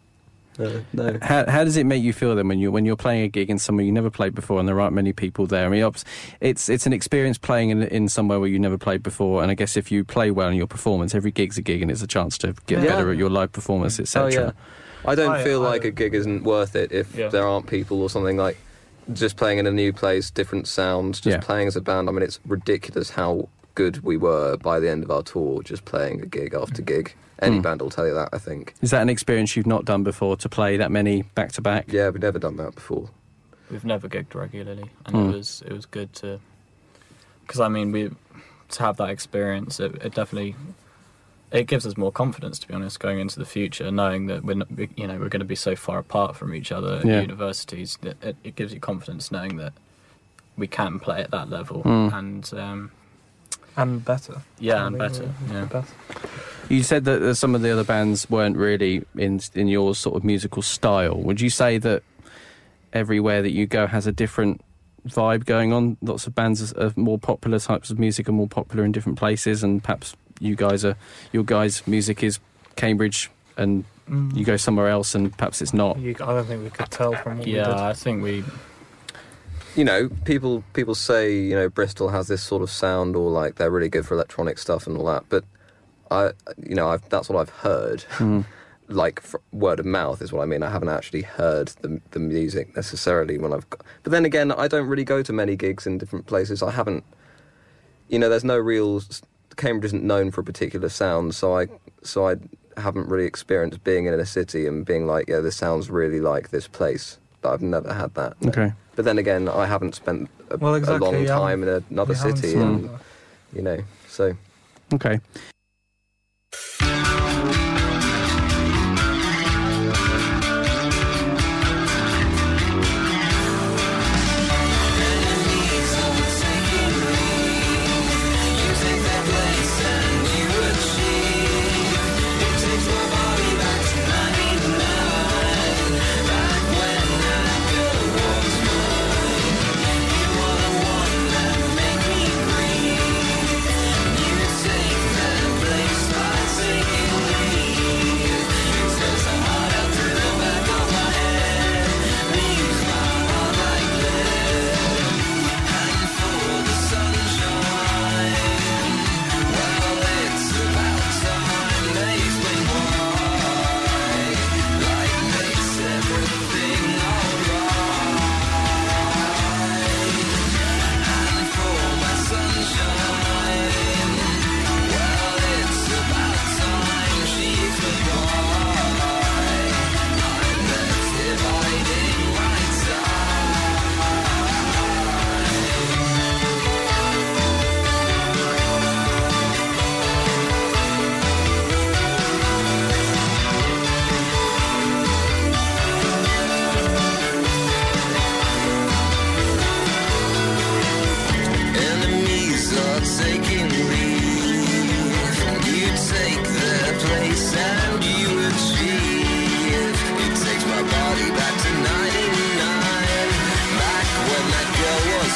Uh, no. How, how does it make you feel then when you're when you're playing a gig in somewhere you never played before and there aren't many people there? I mean, obs- it's it's an experience playing in in somewhere where you never played before, and I guess if you play well in your performance, every gig's a gig and it's a chance to get Yeah. better at your live performance, et Oh, cetera. yeah. I don't I- feel I- like a gig isn't worth it if Yeah. there aren't people or something. Like just playing in a new place, different sounds, just Yeah. playing as a band. I mean, it's ridiculous how good we were by the end of our tour, just playing a gig after gig. Any Mm. band will tell you that, I think. Is that an experience you've not done before, to play that many back to back? Yeah, we've never done that before. We've never gigged regularly, and Mm. it was it was good to, because I mean we to have that experience. It, it definitely it gives us more confidence, to be honest, going into the future, knowing that we're not, you know we're going to be so far apart from each other at Yeah. universities. That it, it gives you confidence knowing that we can play at that level, Mm. and um, And better. yeah, I and mean, better. we're Yeah. better. You said that uh, some of the other bands weren't really in in your sort of musical style. Would you say that everywhere that you go has a different vibe going on? Lots of bands of more popular types of music are more popular in different places, and perhaps you guys are your guys' music is Cambridge, and Mm. you go somewhere else, and perhaps it's not. You, I don't think we could tell from what Yeah, we did. I think we You know, people people say, you know, Bristol has this sort of sound, or like they're really good for electronic stuff and all that. But I, you know, I've, that's what I've heard. Mm. Like fr- word of mouth is what I mean. I haven't actually heard the the music necessarily when I've. Got, but then again, I don't really go to many gigs in different places. I haven't. You know, there's no real. Cambridge isn't known for a particular sound, so I so I haven't really experienced being in a city and being like, yeah, this sounds really like this place. But I've never had that. no. Okay. But then again, I haven't spent a, Well, exactly, a long you time in haven't- another We haven't city, seen and that. you know, so. Okay. Enemies are taking leave. You take their place and you achieve. It takes my body back to ninety-nine, back when that girl was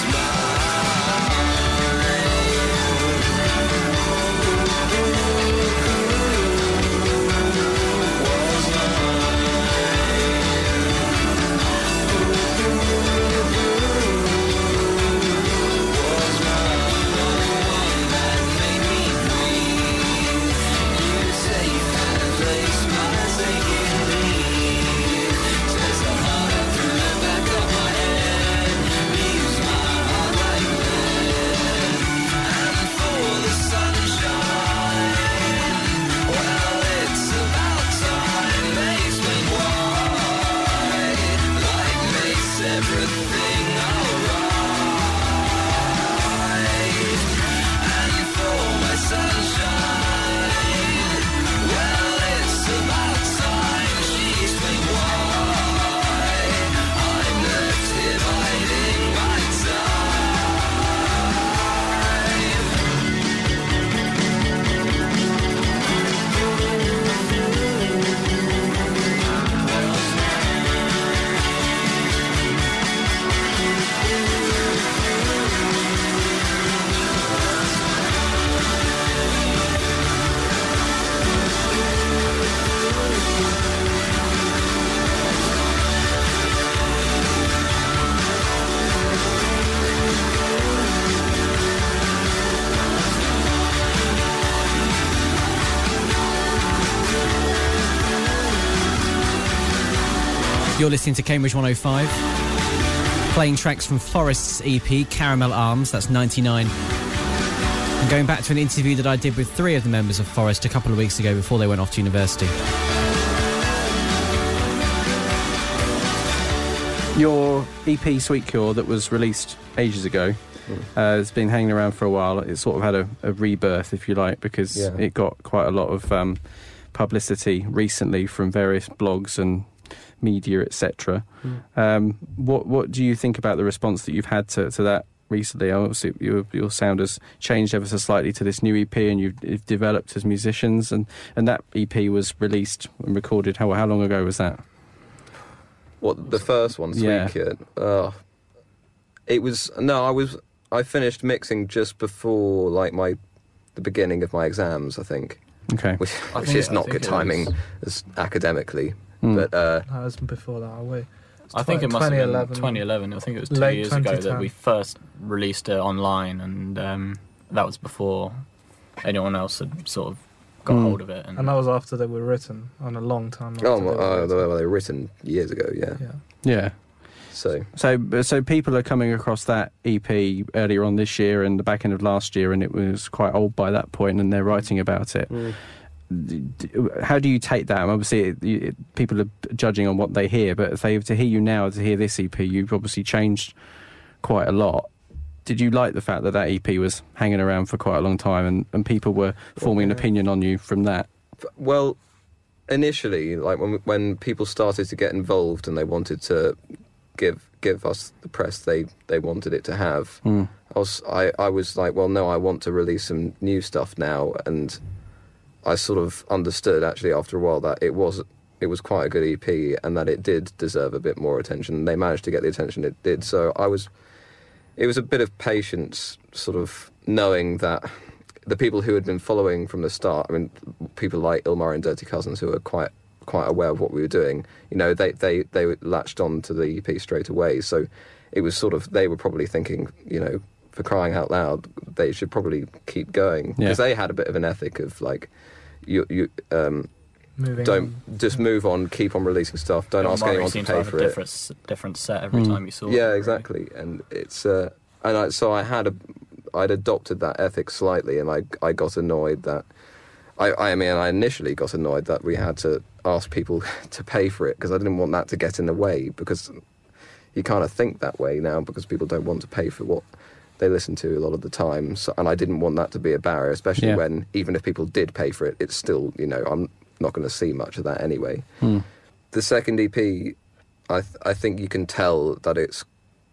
You're listening to Cambridge one oh five, playing tracks from Forest's E P, Caramel Arms, that's ninety-nine. And going back to an interview that I did with three of the members of Forest a couple of weeks ago before they went off to university. Your E P Sweet Cure that was released ages ago mm. uh, has been hanging around for a while. It sort of had a, a rebirth, if you like, because yeah. it got quite a lot of um, publicity recently from various blogs and media, et cetera. Mm. Um, what what do you think about the response that you've had to, to that recently? Obviously, your, your sound has changed ever so slightly to this new E P, and you've, you've developed as musicians, and, and that E P was released and recorded. How how long ago was that? What, the first one, Sweet yeah. Cure? Uh, it was, no, I was, I finished mixing just before, like, my, the beginning of my exams, I think. Okay. Which, I which think is it, not good timing as academically. Mm. But, uh... No, it was before that, wait. I think it must have been twenty eleven. I think it was two years ago that we first released it online, and um, that was before anyone else had sort of got mm. hold of it. And, and that was after they were written, on a long time after Oh, they were uh, written. they were written years ago, yeah. Yeah. Yeah. So, so, so people are coming across that E P earlier on this year and the back end of last year, and it was quite old by that point, and they're writing about it. Mm. How do you take that? Obviously, it, it, people are judging on what they hear, but if they have to hear you now, to hear this E P, you've obviously changed quite a lot. Did you like the fact that that E P was hanging around for quite a long time, and, and people were forming an opinion on you from that? Well, initially, like when when people started to get involved and they wanted to give give us the press they, they wanted it to have, mm. I was I, I was like, well, no, I want to release some new stuff now, and I sort of understood actually after a while that it was it was quite a good E P and that it did deserve a bit more attention. They managed to get the attention it did, so I was. It was a bit of patience, sort of knowing that the people who had been following from the start, I mean, people like Ilmar and Dirty Cousins, who were quite quite aware of what we were doing, you know, they they they latched on to the E P straight away. So it was sort of, they were probably thinking, you know, for crying out loud, they should probably keep going, because yeah. they had a bit of an ethic of like, you you um, Moving don't on. just move on, keep on releasing stuff. Don't yeah, ask anyone to pay for a it. Different, different set every mm. time you saw yeah, it. Yeah, exactly. And it's uh, and I, so I had a, I'd adopted that ethic slightly, and I I got annoyed that I I mean I initially got annoyed that we had to ask people to pay for it, because I didn't want that to get in the way, because you kind of think that way now because people don't want to pay for what they listen to a lot of the time. So, and I didn't want that to be a barrier, especially yeah. when even if people did pay for it, it's still, you know, I'm not going to see much of that anyway. Hmm. The second E P, I th- I think you can tell that it's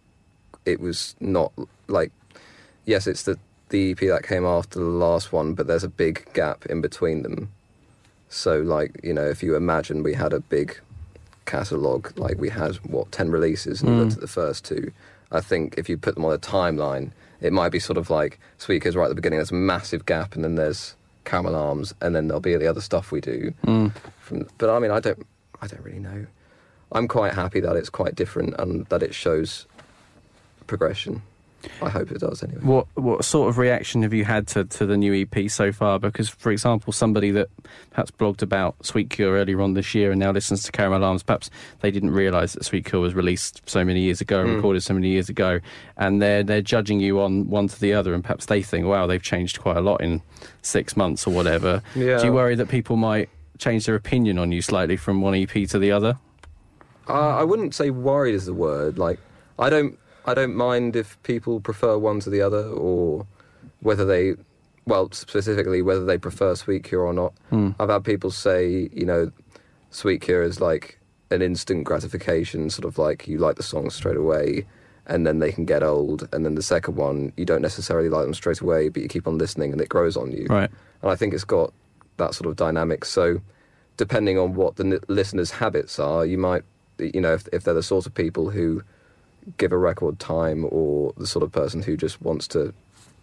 it was not like, yes, it's the the E P that came after the last one, but there's a big gap in between them. So like, you know, if you imagine we had a big catalogue, like we had what ten releases, and mm. you looked at the first two, I think if you put them on a timeline, it might be sort of like Sweet Cure's right at the beginning, there's a massive gap, and then there's Caramel Arms, and then there'll be the other stuff we do. Mm. From, but I mean, I don't, I don't really know. I'm quite happy that it's quite different and that it shows progression. I hope it does anyway. What what sort of reaction have you had to, to the new E P so far? Because, for example, somebody that perhaps blogged about Sweet Cure earlier on this year and now listens to Caramel Arms, perhaps they didn't realise that Sweet Cure was released so many years ago and mm. recorded so many years ago, and they're they're judging you on one to the other, and perhaps they think, wow, they've changed quite a lot in six months or whatever. Yeah. Do you worry that people might change their opinion on you slightly from one E P to the other? Uh, I wouldn't say worried is the word. Like, I don't... I don't mind if people prefer one to the other, or whether they, well, specifically whether they prefer Sweet Cure or not. Mm. I've had people say, you know, Sweet Cure is like an instant gratification, sort of like you like the songs straight away, and then they can get old, and then the second one, you don't necessarily like them straight away, but you keep on listening and it grows on you. Right. And I think it's got that sort of dynamic. So depending on what the n- listeners' habits are, you might, you know, if, if they're the sort of people who give a record time, or the sort of person who just wants to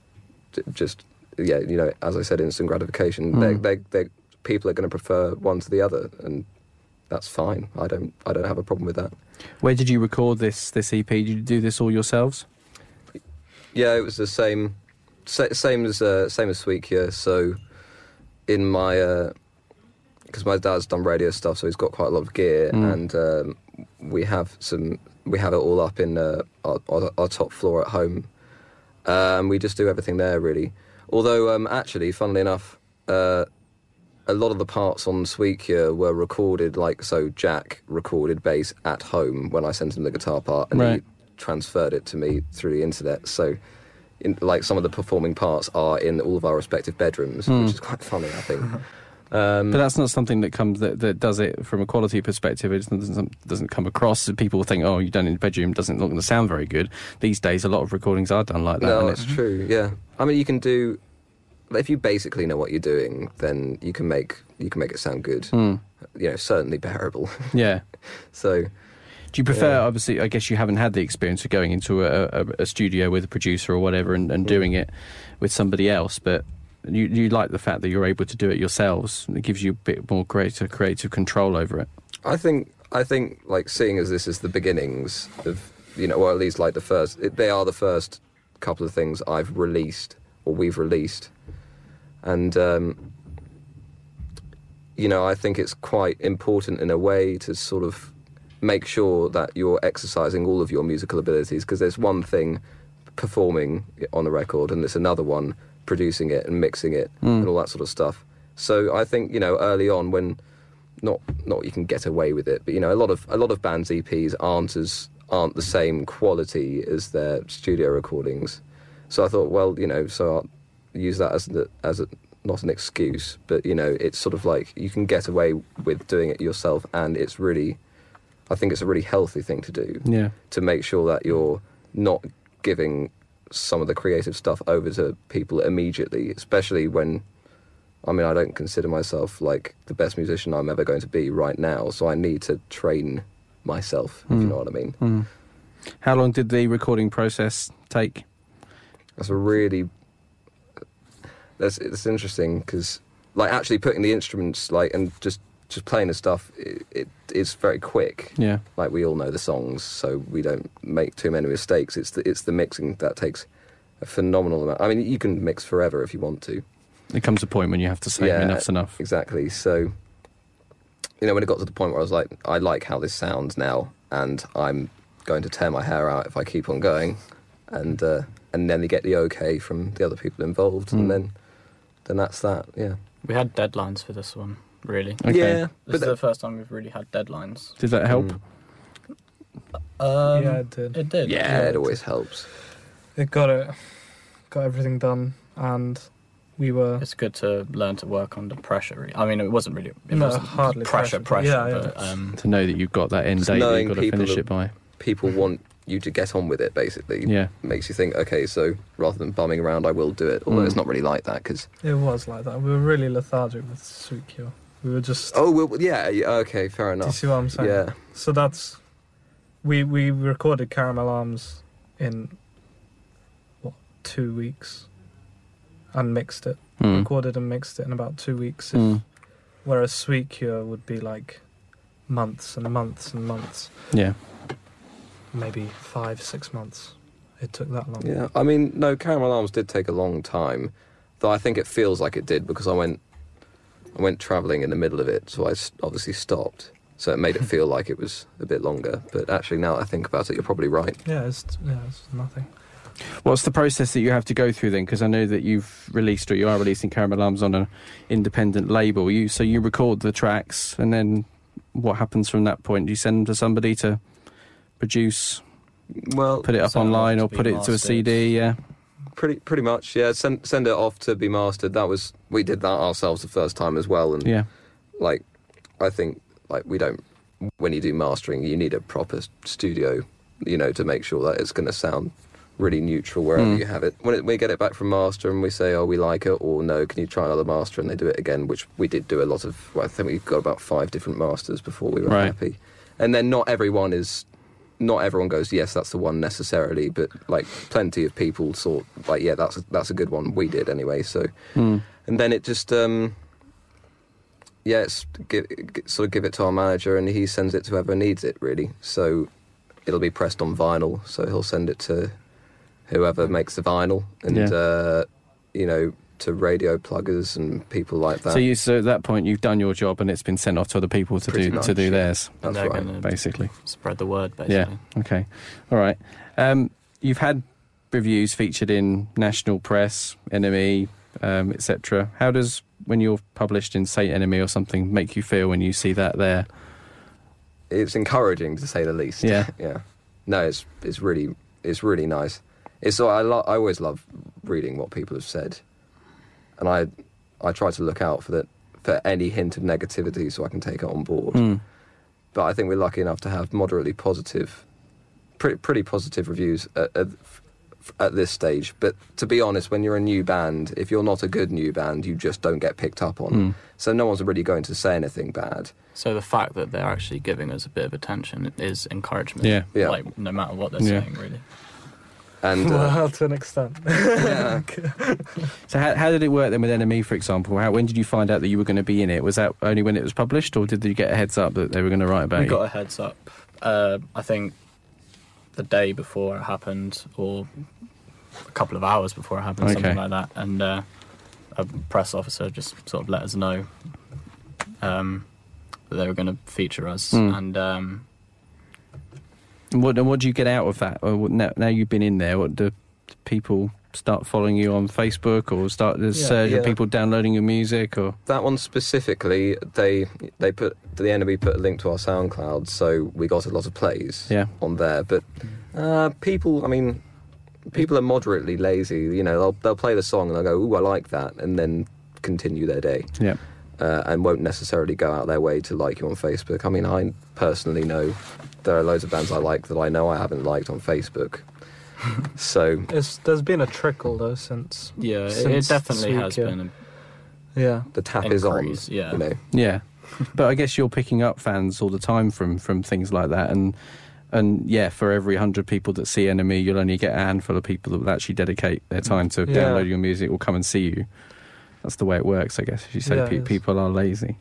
just, yeah, you know, as I said, instant gratification, mm. they, they, they, people are going to prefer one to the other, and that's fine. I don't, I don't have a problem with that. Where did you record this, this E P? Did you do this all yourselves? Yeah, it was the same, sa- same as, uh, same as Sweet Cure. So in my, because uh, my dad's done radio stuff, so he's got quite a lot of gear, mm. and um, we have some we have it all up in uh, our, our, our top floor at home, uh, and we just do everything there really. Although um, actually, funnily enough, uh, a lot of the parts on Sweet Cure were recorded, like, so Jack recorded bass at home when I sent him the guitar part, and right. he transferred it to me through the internet. So, in, like, some of the performing parts are in all of our respective bedrooms, mm. which is quite funny, I think. Um, but that's not something that comes that, that does it from a quality perspective. It doesn't, doesn't come across. People think, oh, you've done it in the bedroom, doesn't look going to sound very good. These days, a lot of recordings are done like that. No, and it's true, yeah. I mean, you can do... If you basically know what you're doing, then you can make you can make it sound good. Mm. You know, certainly bearable. Yeah. So, do you prefer? Yeah. Obviously, I guess you haven't had the experience of going into a, a, a studio with a producer or whatever and, and mm. doing it with somebody else, but you you like the fact that you're able to do it yourselves. It gives you a bit more creative creative control over it. I think I think like seeing as this is the beginnings of, you know, or at least like the first. It, they are the first couple of things I've released or we've released. And, um, you know, I think it's quite important in a way to sort of make sure that you're exercising all of your musical abilities, because there's one thing performing on a record and there's another one producing it and mixing it mm. and all that sort of stuff. So I think, you know, early on when, not not you can get away with it, but, you know, a lot of a lot of bands' E Ps aren't as aren't the same quality as their studio recordings. So I thought, well, you know, so I'll use that as the, as a, not an excuse, but, you know, it's sort of like you can get away with doing it yourself, and it's really, I think it's a really healthy thing to do. Yeah. To make sure that you're not giving some of the creative stuff over to people immediately, especially when, I mean, I don't consider myself like the best musician I'm ever going to be right now, so I need to train myself, mm. if you know what I mean. Mm. How long did the recording process take? That's a really... That's it's interesting because, like, actually putting the instruments, like, and just, just playing the stuff, it, it is very quick. Yeah. Like, we all know the songs, so we don't make too many mistakes. It's the it's the mixing that takes a phenomenal amount. I mean, you can mix forever if you want to. There comes a point when you have to say yeah, enough's enough. Exactly. So, you know, when it got to the point where I was like, I like how this sounds now, and I'm going to tear my hair out if I keep on going, and uh, and then they get the okay from the other people involved, mm. and then. Then that's that, yeah. We had deadlines for this one, really. Okay. Yeah. This is the first time we've really had deadlines. Did that help? Mm. Um, yeah, it did. It did. Yeah, it always helps. It got it, got everything done, and we were... It's good to learn to work under pressure. I mean, it wasn't really... It no, wasn't hardly pressure, pressure. pressure yeah, but, yeah. Um, to know that you've got that end date that you've got to finish it by. People want you to get on with it, basically. Yeah. Makes you think, okay, so rather than bumming around, I will do it. Although mm. it's not really like that, because... It was like that. We were really lethargic with Sweet Cure. We were just... Oh, well, yeah, yeah, okay, fair enough. Do you see what I'm saying? Yeah. So that's... We, we recorded Caramel Arms in, what, two weeks? And mixed it. Mm. Recorded and mixed it in about two weeks. If, Mm. Whereas Sweet Cure would be like months and months and months. Yeah. Maybe five, six months. It took that long. Yeah, I mean, no, Caramel Arms did take a long time, though I think it feels like it did because I went I went travelling in the middle of it, so I obviously stopped. So it made it feel like it was a bit longer. But actually, now that I think about it, you're probably right. Yeah, it's, yeah, it's nothing. What's the process that you have to go through then? Because I know that you've released, or you are releasing Caramel Arms on an independent label. You So you record the tracks, and then what happens from that point? Do you send them to somebody to produce, well, put it up online, or put it to a C D? Yeah, pretty pretty much. Yeah, send send it off to be mastered. That was we did that ourselves the first time as well. And yeah, like I think like we don't when you do mastering, you need a proper studio, you know, to make sure that it's going to sound really neutral wherever mm. you have it. When it, we get it back from master and we say, oh, we like it, or no, can you try another master? And they do it again, which we did do a lot of. Well, I think we got about five different masters before we were right. happy. And then not everyone is. Not everyone goes, yes, that's the one necessarily, but like plenty of people sort like, yeah, that's a, that's a good one. We did anyway. So, mm. and then it just, um, yeah, it's give, sort of give it to our manager, and he sends it to whoever needs it, really. So it'll be pressed on vinyl, so he'll send it to whoever makes the vinyl, and yeah. uh, you know, to radio pluggers and people like that. So, you, so at that point, you've done your job, and it's been sent off to other people to Pretty do much, to do yeah. theirs. And That's they're right. gonna Basically. spread the word, basically. Yeah. Okay. All right. Um, you've had reviews featured in national press, N M E, um, et cetera. How does, when you're published in, say, N M E or something, make you feel when you see that there? It's encouraging, to say the least. Yeah. Yeah. No, it's it's really it's really nice. It's I lo- I always love reading what people have said, and I I try to look out for that for any hint of negativity so I can take it on board. Mm. But I think we're lucky enough to have moderately positive, pretty pretty positive reviews at, at, at this stage. But to be honest, when you're a new band, if you're not a good new band, you just don't get picked up on. Mm. So no one's really going to say anything bad. So the fact that they're actually giving us a bit of attention is encouragement. Yeah. Yeah. Like, no matter what they're Yeah. saying, really. And uh, Well, to an extent. yeah. So how, how did it work then with N M E, for example? How, when did you find out that you were going to be in it? Was that only when it was published, or did you get a heads up that they were going to write about We you? got a heads up. Uh, I think the day before it happened, or a couple of hours before it happened, Okay. something like that. And uh, a press officer just sort of let us know um, that they were going to feature us. Mm. And um, And what, and what do you get out of that? Or what- now, now you've been in there, what do people start following you on Facebook, or start the Yeah, surge of yeah. people downloading your music? Or That one specifically, they they put the enemy put a link to our SoundCloud, so we got a lot of plays Yeah. on there. But uh, people, I mean, people are moderately lazy. You know, they'll they'll play the song and they'll go, "Ooh, I like that," and then continue their day, yeah, uh, and won't necessarily go out their way to like you on Facebook. I mean, I personally know there are loads of bands I like that I know I haven't liked on Facebook. So It's, there's been a trickle though since. yeah, it, it since definitely this has week, yeah. been Yeah. the tap Increase, is on. yeah. You know, yeah. But I guess you're picking up fans all the time from from things like that, and and yeah, for every hundred people that see N M E, you'll only get a handful of people that will actually dedicate their time to Yeah. download your music or come and see you. That's the way it works, I guess. As you say, Yeah, pe- it is. people are lazy.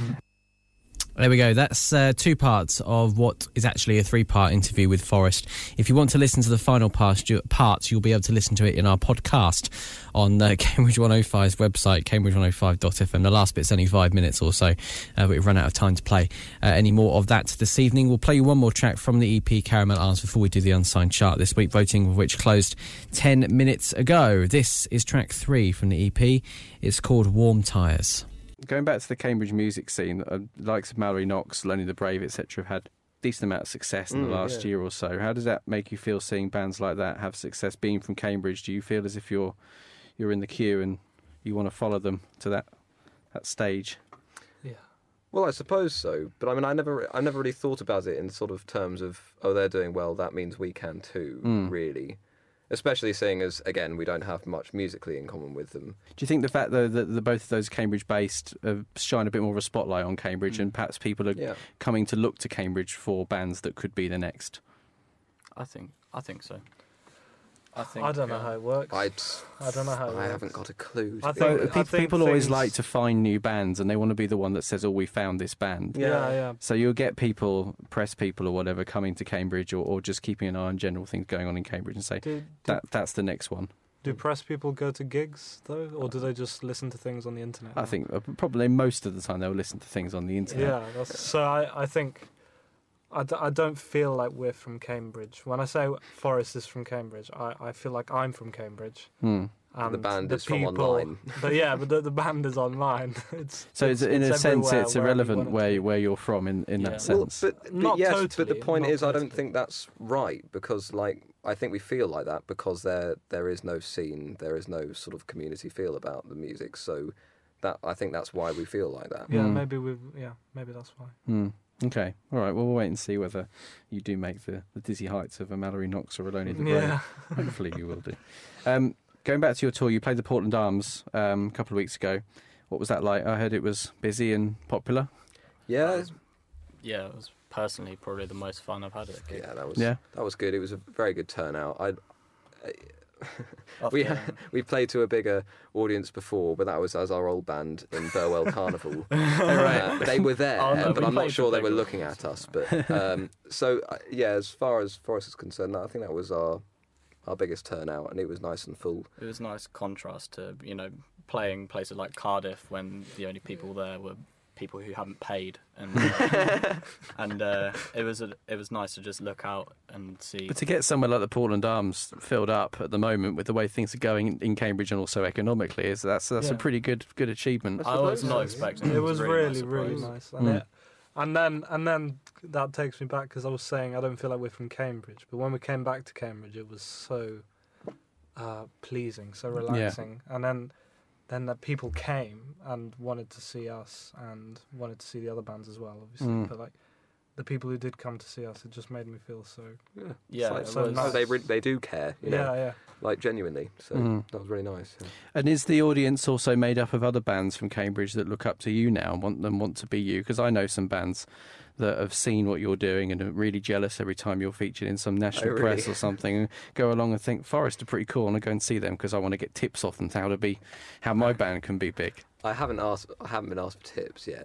There we go. That's uh, two parts of what is actually a three-part interview with Forrest. If you want to listen to the final part, you, parts, you'll be able to listen to it in our podcast on uh, Cambridge one oh five's website, cambridge one oh five dot f m. The last bit's only five minutes or so, uh, but we've run out of time to play uh, any more of that this evening. We'll play you one more track from the E P Caramel Arms before we do the unsigned chart this week, voting of which closed ten minutes ago. This is track three from the E P. It's called Warm Tyres. Going back to the Cambridge music scene, uh, the likes of Mallory Knox, Lonely the Brave, et cetera, have had a decent amount of success in the Mm, last yeah. year or so. How does that make you feel, seeing bands like that have success? Being from Cambridge, do you feel as if you're you're in the queue and you want to follow them to that that stage? Yeah. well, I suppose so. But I mean, I never, I never really thought about it in sort of terms of, oh, they're doing well, that means we can too. Mm. Really, especially seeing as, again, we don't have much musically in common with them. Do you think the fact though that the, both of those Cambridge-based uh, shine a bit more of a spotlight on Cambridge, and perhaps people are Yeah. coming to look to Cambridge for bands that could be the next? I think I think so. I think I don't know uh, how it works. I, I don't know how it I works. haven't got a clue. to I be think- So honest. pe- I think people always things- like to find new bands, and they want to be the one that says, "Oh, we found this band." Yeah, yeah. yeah. So you'll get people, press people or whatever, coming to Cambridge, or, or just keeping an eye on general things going on in Cambridge, and say Do, do, that that's the next one. do press people go to gigs though, or do they just listen to things on the internet? I now? think uh, probably most of the time they'll listen to things on the internet. Yeah, that's, so I, I think I, d- I don't feel like we're from Cambridge. When I say Forrest is from Cambridge, I, I feel like I'm from Cambridge. Hmm. And the band the is from people, online. But yeah, but the, the band is online. It's So it's, in a sense, everywhere, it's wherever you irrelevant want it to where be. where you're from in, in Yeah. that Well, sense. but, but Not yes, but totally, the point not is, I don't totally. think that's right, because, like, I think we feel like that because there there is no scene, there is no sort of community feel about the music. So that I think that's why we feel like that. Yeah, Mm. maybe we. Yeah, maybe that's why. Hmm. Okay, all right. Well, we'll wait and see whether you do make the, the dizzy heights of a Mallory Knox or a Lonely the Brave. Yeah. Hopefully you will do. Um, going back to your tour, you played the Portland Arms um, a couple of weeks ago. What was that like? I heard it was busy and popular. Yeah, Yeah, it was personally probably the most fun I've had at a gig. yeah, that was Yeah. that was good. It was a very good turnout. I. After- We we played to a bigger audience before, but that was as our old band in Burwell Carnival. Uh, they were there, Oh, no, but we I'm not played sure to they were bigger looking at us. But um, so uh, yeah, as far as Forrest is concerned, I think that was our our biggest turnout, and it was nice and full. It was a nice contrast to, you know, playing places like Cardiff when the only people there were people who haven't paid, and uh, and uh, it was a, it was nice to just look out and see. But to get somewhere like the Portland Arms filled up at the moment with the way things are going in, in Cambridge and also economically, is that's that's Yeah. a pretty good good achievement. I was not expecting. It was really, nice really surprise. nice. And, Mm. it, and then and then that takes me back, because I was saying I don't feel like we're from Cambridge, but when we came back to Cambridge, it was so uh, pleasing, so relaxing. And then then that people came and wanted to see us and wanted to see the other bands as well, obviously. Mm. But like the people who did come to see us, it just made me feel so. Yeah, Yeah, It's like, it so was- nice. they re- they do care, you know, Yeah, yeah. like genuinely. So Mm. that was really nice. Yeah. And is the audience also made up of other bands from Cambridge that look up to you now and want them want to be you? Because I know some bands that have seen what you're doing and are really jealous every time you're featured in some national Oh, really? press or something, and go along and think Forest are pretty cool, and I go and see them because I want to get tips off them how to be, how my band can be big. I haven't asked. I haven't been asked for tips yet.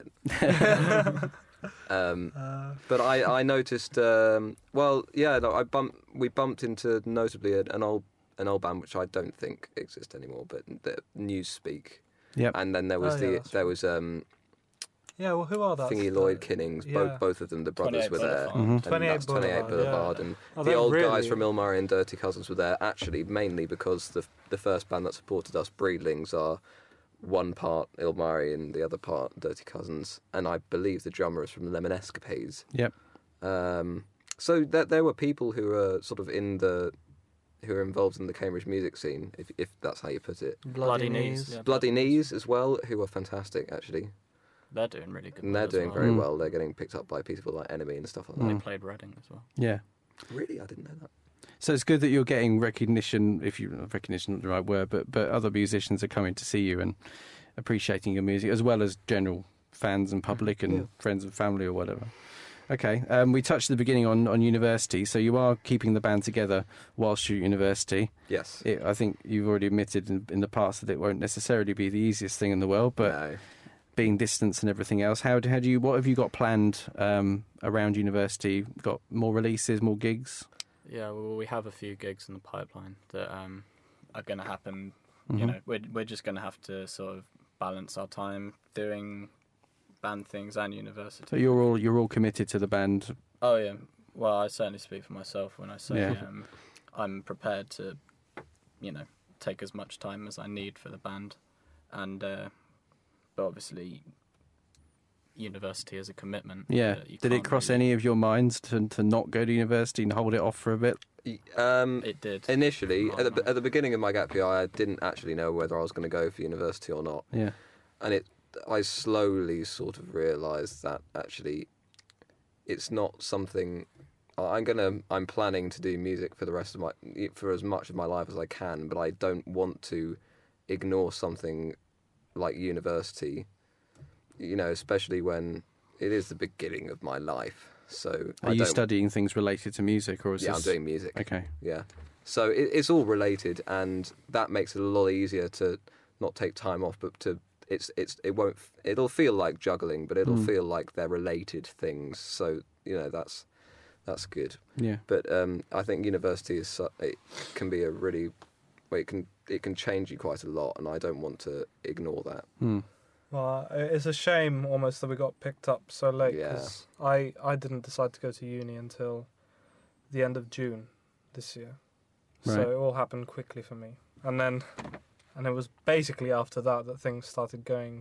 um, but I, I noticed. Um, well, yeah, no, I bumped. We bumped into notably a, an old an old band which I don't think exists anymore, but the Newspeak. Yep. And then there was Oh, yeah, the that's there was um, Yeah, well, who are that? Thingy Lloyd Kinnings. Yeah. Both both of them, the brothers twenty-eight were there. Boulevard. Mhm. And twenty-eight that's twenty-eight Boulevard, Boulevard, yeah. and Oh, the they're old really- guys from Ilmari and Dirty Cousins were there. Actually, mainly because the the first band that supported us, Breedlings, are one part Ilmari and the other part Dirty Cousins, and I believe the drummer is from Lemon Escapades. Yep. Um, so there, there were people who are sort of in the, who are involved in the Cambridge music scene, if if that's how you put it. Bloody Knees. Yeah, Bloody Knees as well, who are fantastic actually, They're doing really good. and they're as doing well. very Mm. well. They're getting picked up by people like Enemy and stuff like They that. played Reading as well. Yeah. Really, I didn't know that. So it's good that you're getting recognition, if you recognition not the right word, but but other musicians are coming to see you and appreciating your music, as well as general fans and public and Yeah. friends and family or whatever. Okay, um, we touched at the beginning on, on university, so you are keeping the band together whilst you're at university. Yes. It, I think you've already admitted in, in the past that it won't necessarily be the easiest thing in the world, but No. being distance and everything else, how, do- how do you? What have you got planned um, around university? Got more releases, more gigs? Yeah, well, we have a few gigs in the pipeline that um, are going to happen. You Mhm. know, we're we're just going to have to sort of balance our time doing band things and university. So you're all you're all committed to the band. Oh yeah. Well, I certainly speak for myself when I say Yeah. um, I'm prepared to, you know, take as much time as I need for the band, and uh, but obviously, university is a commitment. Yeah. that you Did it can't cross really- any of your minds to to not go to university and hold it off for a bit? Um, It did. initially, Not at the, much. at the beginning of my gap year, I didn't actually know whether I was going to go for university or not. Yeah. And it, I slowly sort of realised that actually, it's not something. I'm gonna. I'm planning to do music for the rest of my, for as much of my life as I can, but I don't want to ignore something like university. You know, especially when it is the beginning of my life. So Are I you don't- studying things related to music, or is Yeah, I'm this... doing music. Okay. Yeah. So it, it's all related, and that makes it a lot easier to not take time off, but to it's it's it won't f- it'll feel like juggling, but it'll Mm. feel like they're related things. So you know that's that's good. Yeah. But um, I think university is su- it can be a really well, it can it can change you quite a lot, and I don't want to ignore that. Hmm. Well, uh, it's a shame almost that we got picked up so late, Yeah. 'cause I, I didn't decide to go to uni until the end of June this year. Right. So it all happened quickly for me. And then, and it was basically after that that things started going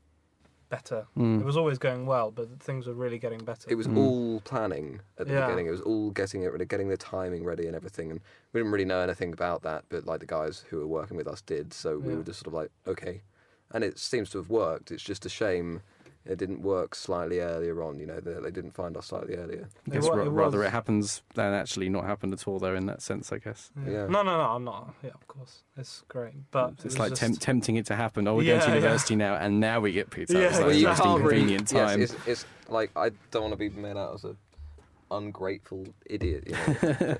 better. Mm. It was always going well, but things were really getting better. It was Mm. all planning at the Yeah. beginning. It was all getting it ready, getting the timing ready and everything. And we didn't really know anything about that, but like the guys who were working with us did. So we Yeah. were just sort of like, okay. And it seems to have worked. It's just a shame it didn't work slightly earlier on. You know, they, they didn't find us slightly earlier. I guess wa- ra- it rather was- it happens than actually not happened at all, though, in that sense, I guess. Yeah. No, no, no, I'm not. Yeah, of course. It's great. But It's it was like just, temp- tempting it to happen. Oh, we're going Yeah, to yeah. university now, and now we get picked up. Yeah, It's like Well, the you most can't really- inconvenient time. Yes, it's, it's like I don't want to be made out as a ungrateful idiot. You know?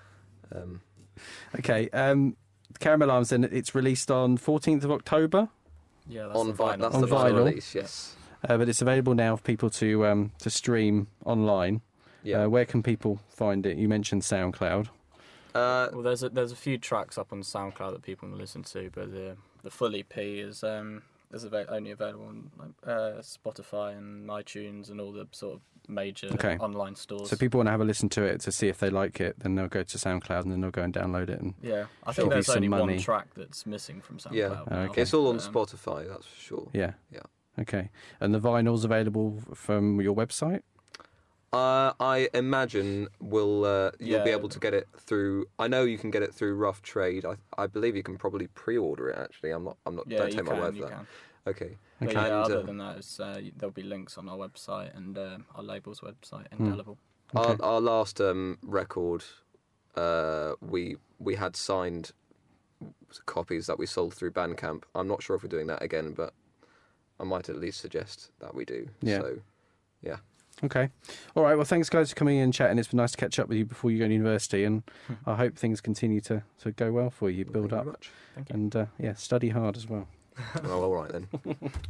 um, Okay, um, Caramel Arms, then it's released on fourteenth of October, Yeah, that's on the vi- vinyl. that's On the vinyl vinyl. release. Yes. uh, but it's available now for people to um, to stream online. Yeah. Uh, where can people find it? You mentioned SoundCloud. Uh, well, there's a, there's a few tracks up on SoundCloud that people can listen to, but the the full E P is um is ava- only available on like, uh, Spotify and iTunes and all the sort of major Okay. online stores. So people want to have a listen to it to see if they like it, then they'll go to SoundCloud and then they'll go and download it. And yeah, I give think you there's some only money. one track that's missing from SoundCloud. Yeah, Oh, now. okay. it's all on Um, Spotify, that's for sure. Yeah. Yeah. Okay. And the vinyl's available from your website? Uh, I imagine we'll uh, you'll be Yeah. able to get it through. I know you can get it through Rough Trade. I, I believe you can probably pre-order it. Actually, I'm not. I'm not. Yeah, don't you take my can, word you for that. can. Okay. But Okay. yeah, And, other uh, than that, it's, uh, there'll be links on our website and uh, our label's website, Hmm. Indelible. Okay. Our, our last um, record, uh, we we had signed copies that we sold through Bandcamp. I'm not sure if we're doing that again, but I might at least suggest that we do. Yeah. So, yeah. Okay. All right. Well, thanks, guys, for coming in and chatting. It's been nice to catch up with you before you go to university, and I hope things continue to, to go well for you, build Thank you up, very much. Thank you. and uh, yeah, study hard as well. Oh, all right then.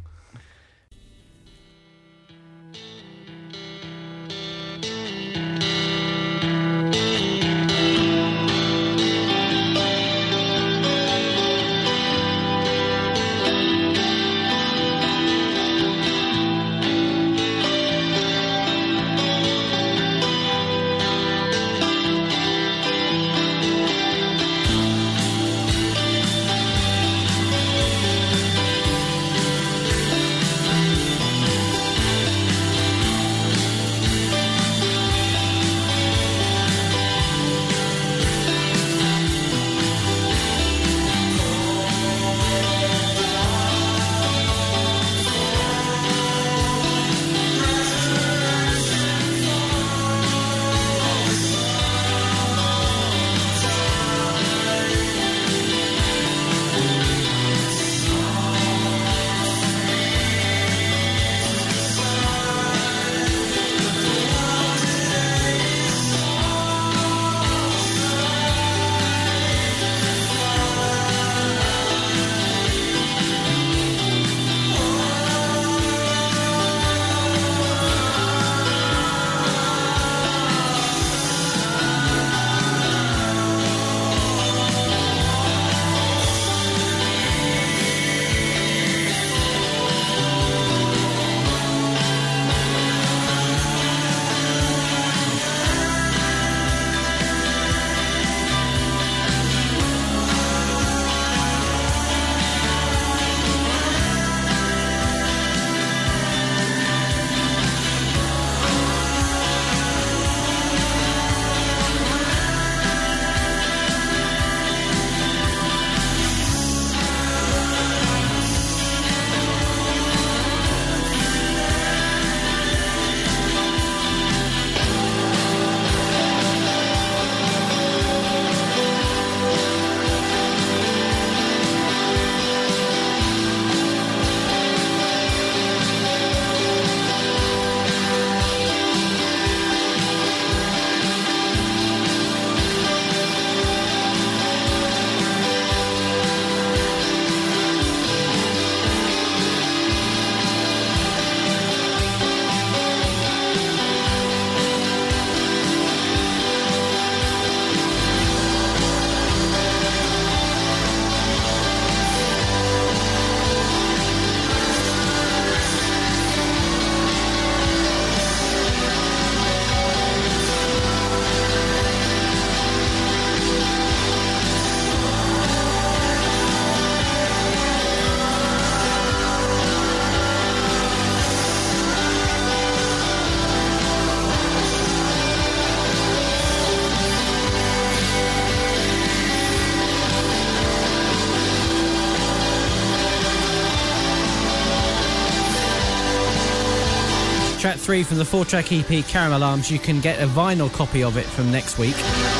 Track three from the four-track E P Caramel Arms. You can get a vinyl copy of it from next week.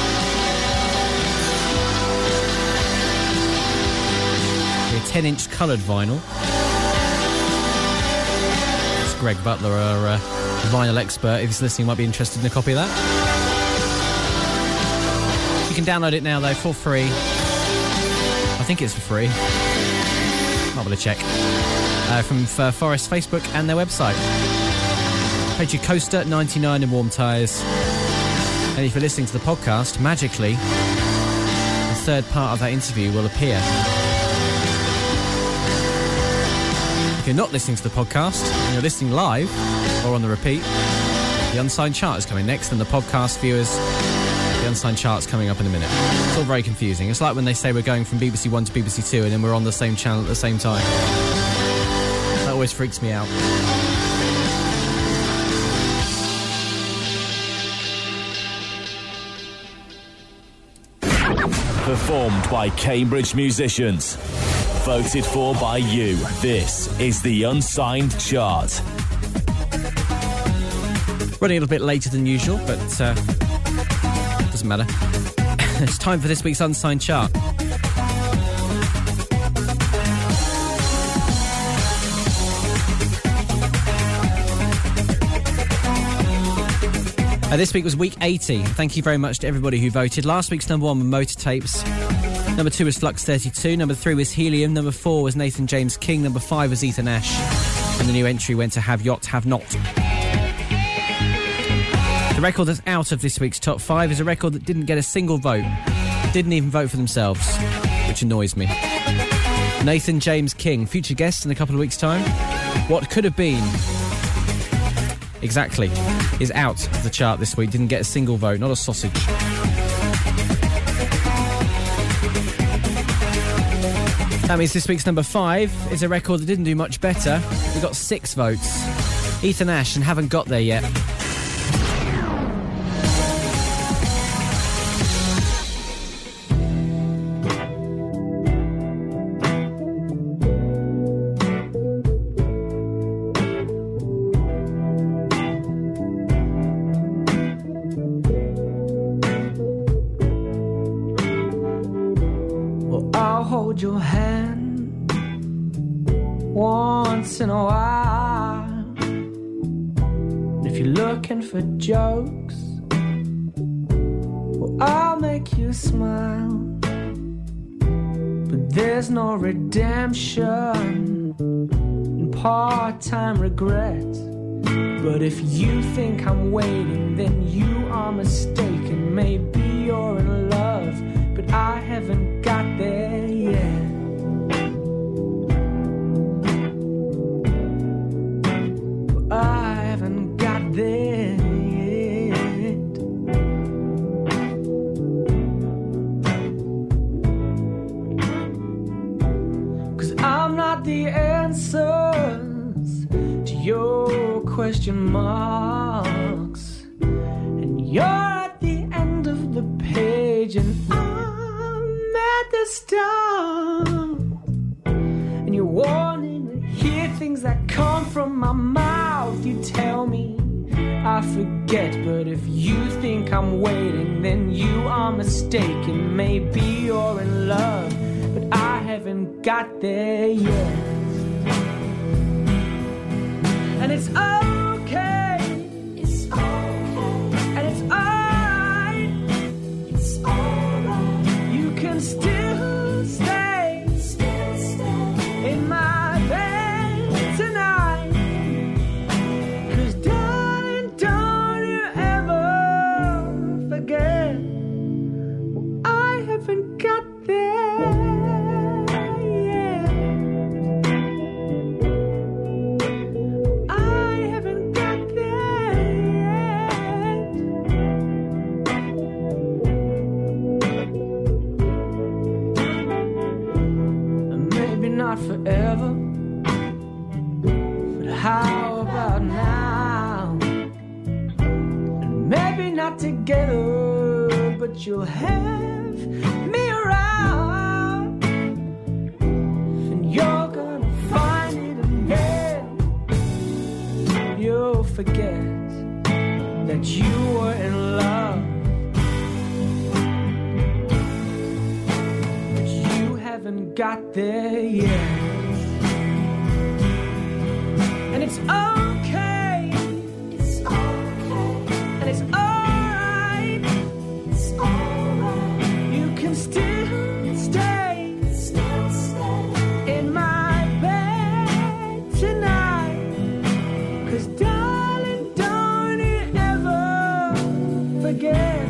A ten-inch coloured vinyl. It's Greg Butler, our uh, vinyl expert. If he's listening, might be interested in a copy of that. You can download it now, though, for free. I think it's for free. Not going to check. Uh, from uh, Forest Facebook and their website. Page your Coaster ninety-nine in warm tyres. And if you're listening to the podcast, magically, the third part of that interview will appear. If you're not listening to the podcast, and you're listening live or on the repeat, the Unsigned Chart is coming next, and the podcast viewers, the Unsigned Chart's coming up in a minute. It's all very confusing. It's like when they say we're going from B B C One to B B C Two and then we're on the same channel at the same time. That always freaks me out. Performed by Cambridge musicians. Voted for by you. This is the Unsigned Chart. Running a little bit later than usual, but uh, doesn't matter. It's time for this week's Unsigned Chart. Uh, this week was week eighty. Thank you very much to everybody who voted. Last week's number one were Motor Tapes. Number two was Flux thirty-two. Number three was Helium. Number four was Nathan James King. Number five was Ethan Ash. And the new entry went to Have Yacht, Have Not. The record that's out of this week's top five is a record that didn't get a single vote. Didn't even vote for themselves, which annoys me. Nathan James King, future guest in a couple of weeks' time. What could have been... Exactly, is out of the chart this week. Didn't get a single vote, not a sausage. That means this week's number five is a record that didn't do much better. We got six votes. Ethan Ash and Haven't Got There Yet. Your hand once in a while. If you're looking for jokes, well, I'll make you smile. But there's no redemption in part-time regret. But if you think I'm waiting, then you are mistaken. Maybe you're in love, but I haven't got there yet. I haven't got there yet. 'Cause I'm not the answers to your question marks, and you're at the end of the page, and I'm at the start, and you're wanting to hear things that come from my mouth. You tell me I forget, but if you think I'm waiting, then you are mistaken. Maybe you're in love, but I haven't got there yet. And it's okay, it's okay, and it's alright, it's alright. You can still stay, still stay in my bed tonight. 'Cause darling, don't you ever forget, well, I haven't got there yet. I haven't got there yet. Maybe not forever, but how about now? And maybe not together, but you'll have me around, and you're gonna find it again. You'll forget that you were in love, but you haven't got there yet. And it's okay, it's okay, and it's alright, it's alright. You can still stay, still stay in my bed tonight. 'Cause darling, don't you ever forget,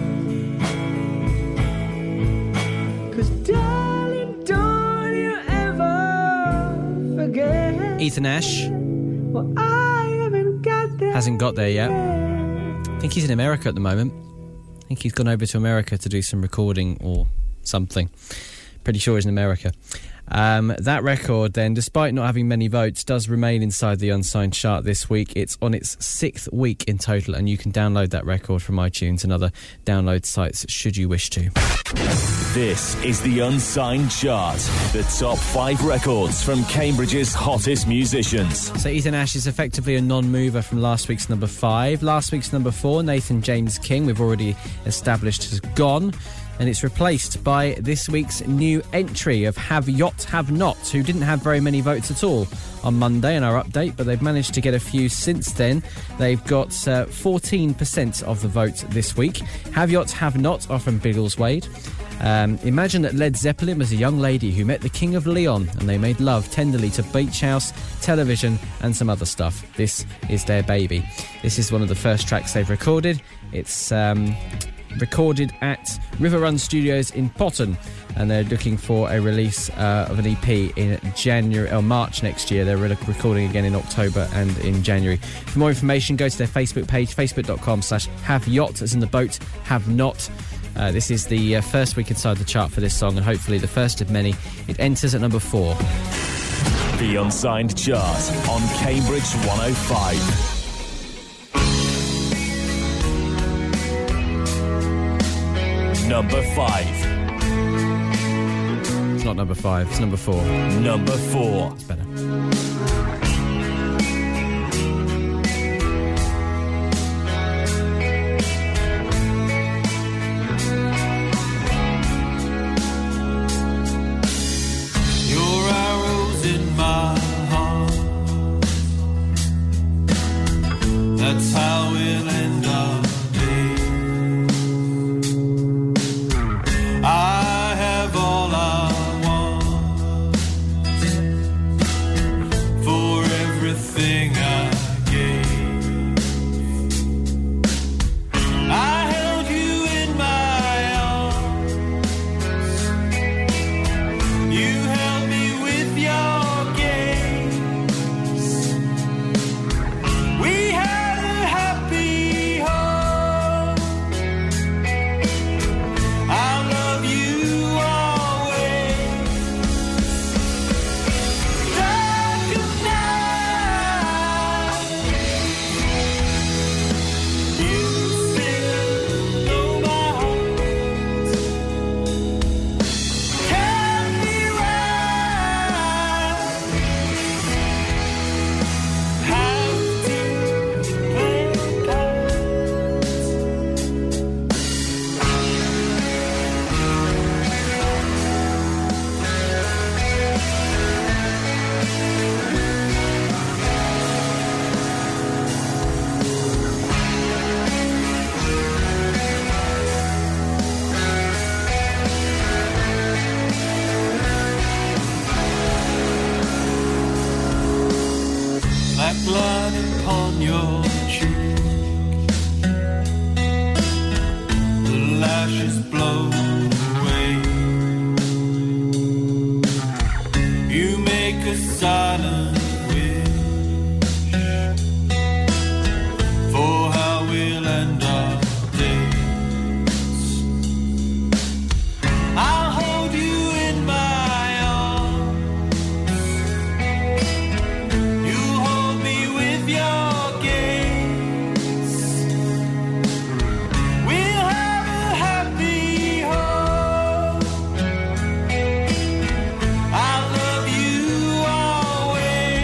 Ethan Ash. Well, I haven't got there. Hasn't got there yet. I think he's in America at the moment. I think he's gone over to America to do some recording or something. Pretty sure he's in America. Um, that record, then, despite not having many votes, does remain inside the Unsigned chart this week. It's on its sixth week in total, and you can download that record from iTunes and other download sites should you wish to. This is the Unsigned chart, the top five records from Cambridge's hottest musicians. So Ethan Ash is effectively a non-mover from last week's number five. Last week's number four, Nathan James King, we've already established has gone. And it's replaced by this week's new entry of Have Yacht Have Not, who didn't have very many votes at all on Monday in our update, but they've managed to get a few since then. They've got uh, fourteen percent of the vote this week. Have Yacht Have Not are from Biggleswade. Um, imagine that Led Zeppelin was a young lady who met the King of Leon and they made love tenderly to Beach House, television and some other stuff. This is their baby. This is one of the first tracks they've recorded. It's... Um, recorded at River Run Studios in Potton, and they're looking for a release uh, of an E P in January or March next year. They're re- recording again in October and in January. For more information, go to their Facebook page, facebook.com slash have yacht, as in the boat, have not. Uh, this is the uh, first week inside the chart for this song, and hopefully the first of many. It enters at number four. The Unsigned chart on Cambridge one oh five. Number five. It's not number five, it's number four. Number four. It's better. Your arrows in my heart. That's how we'll end up. I have all I want for everything I gave. I held you in my arms. You held me with your gaze. We had a happy home. I love you always. Dark of night, you still know my heart. Tell me why have to play cards. Black line upon your cheek, the lashes blow away. You make a silent wish for how we'll end our days. I'll hold you in my arms. You hold me with your gaze. We'll have a happy home. I love you always.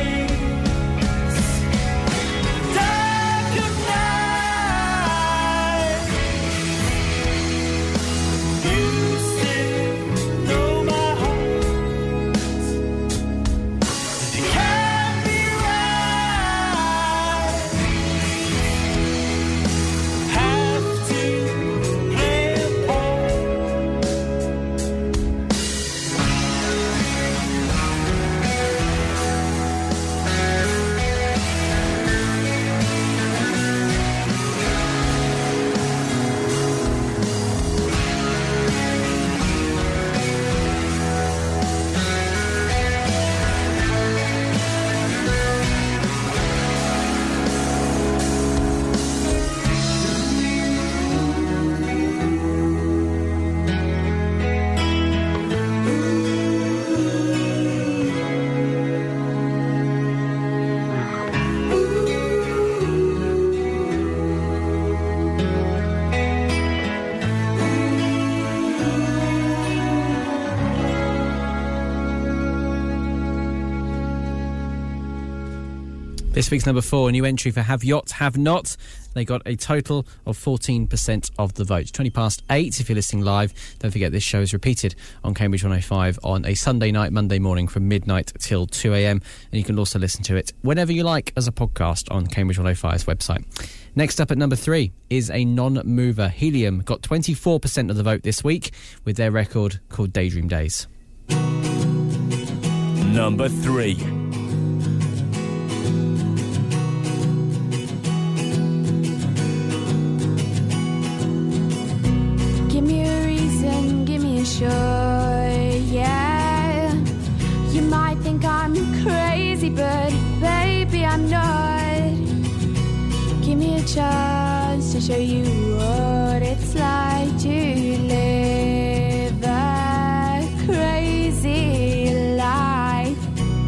This week's number four, a new entry for Have Yacht, Have Not. They got a total of fourteen percent of the vote. twenty past eight if you're listening live. Don't forget this show is repeated on Cambridge one oh five on a Sunday night, Monday morning from midnight till two a.m. And you can also listen to it whenever you like as a podcast on Cambridge one oh five's website. Next up at number three is a non-mover. Helium got twenty-four percent of the vote this week with their record called Daydream Days. Number three. Give me a reason, give me a show, yeah. You might think I'm crazy, but baby, I'm not. Give me a chance to show you what it's like to live a crazy life.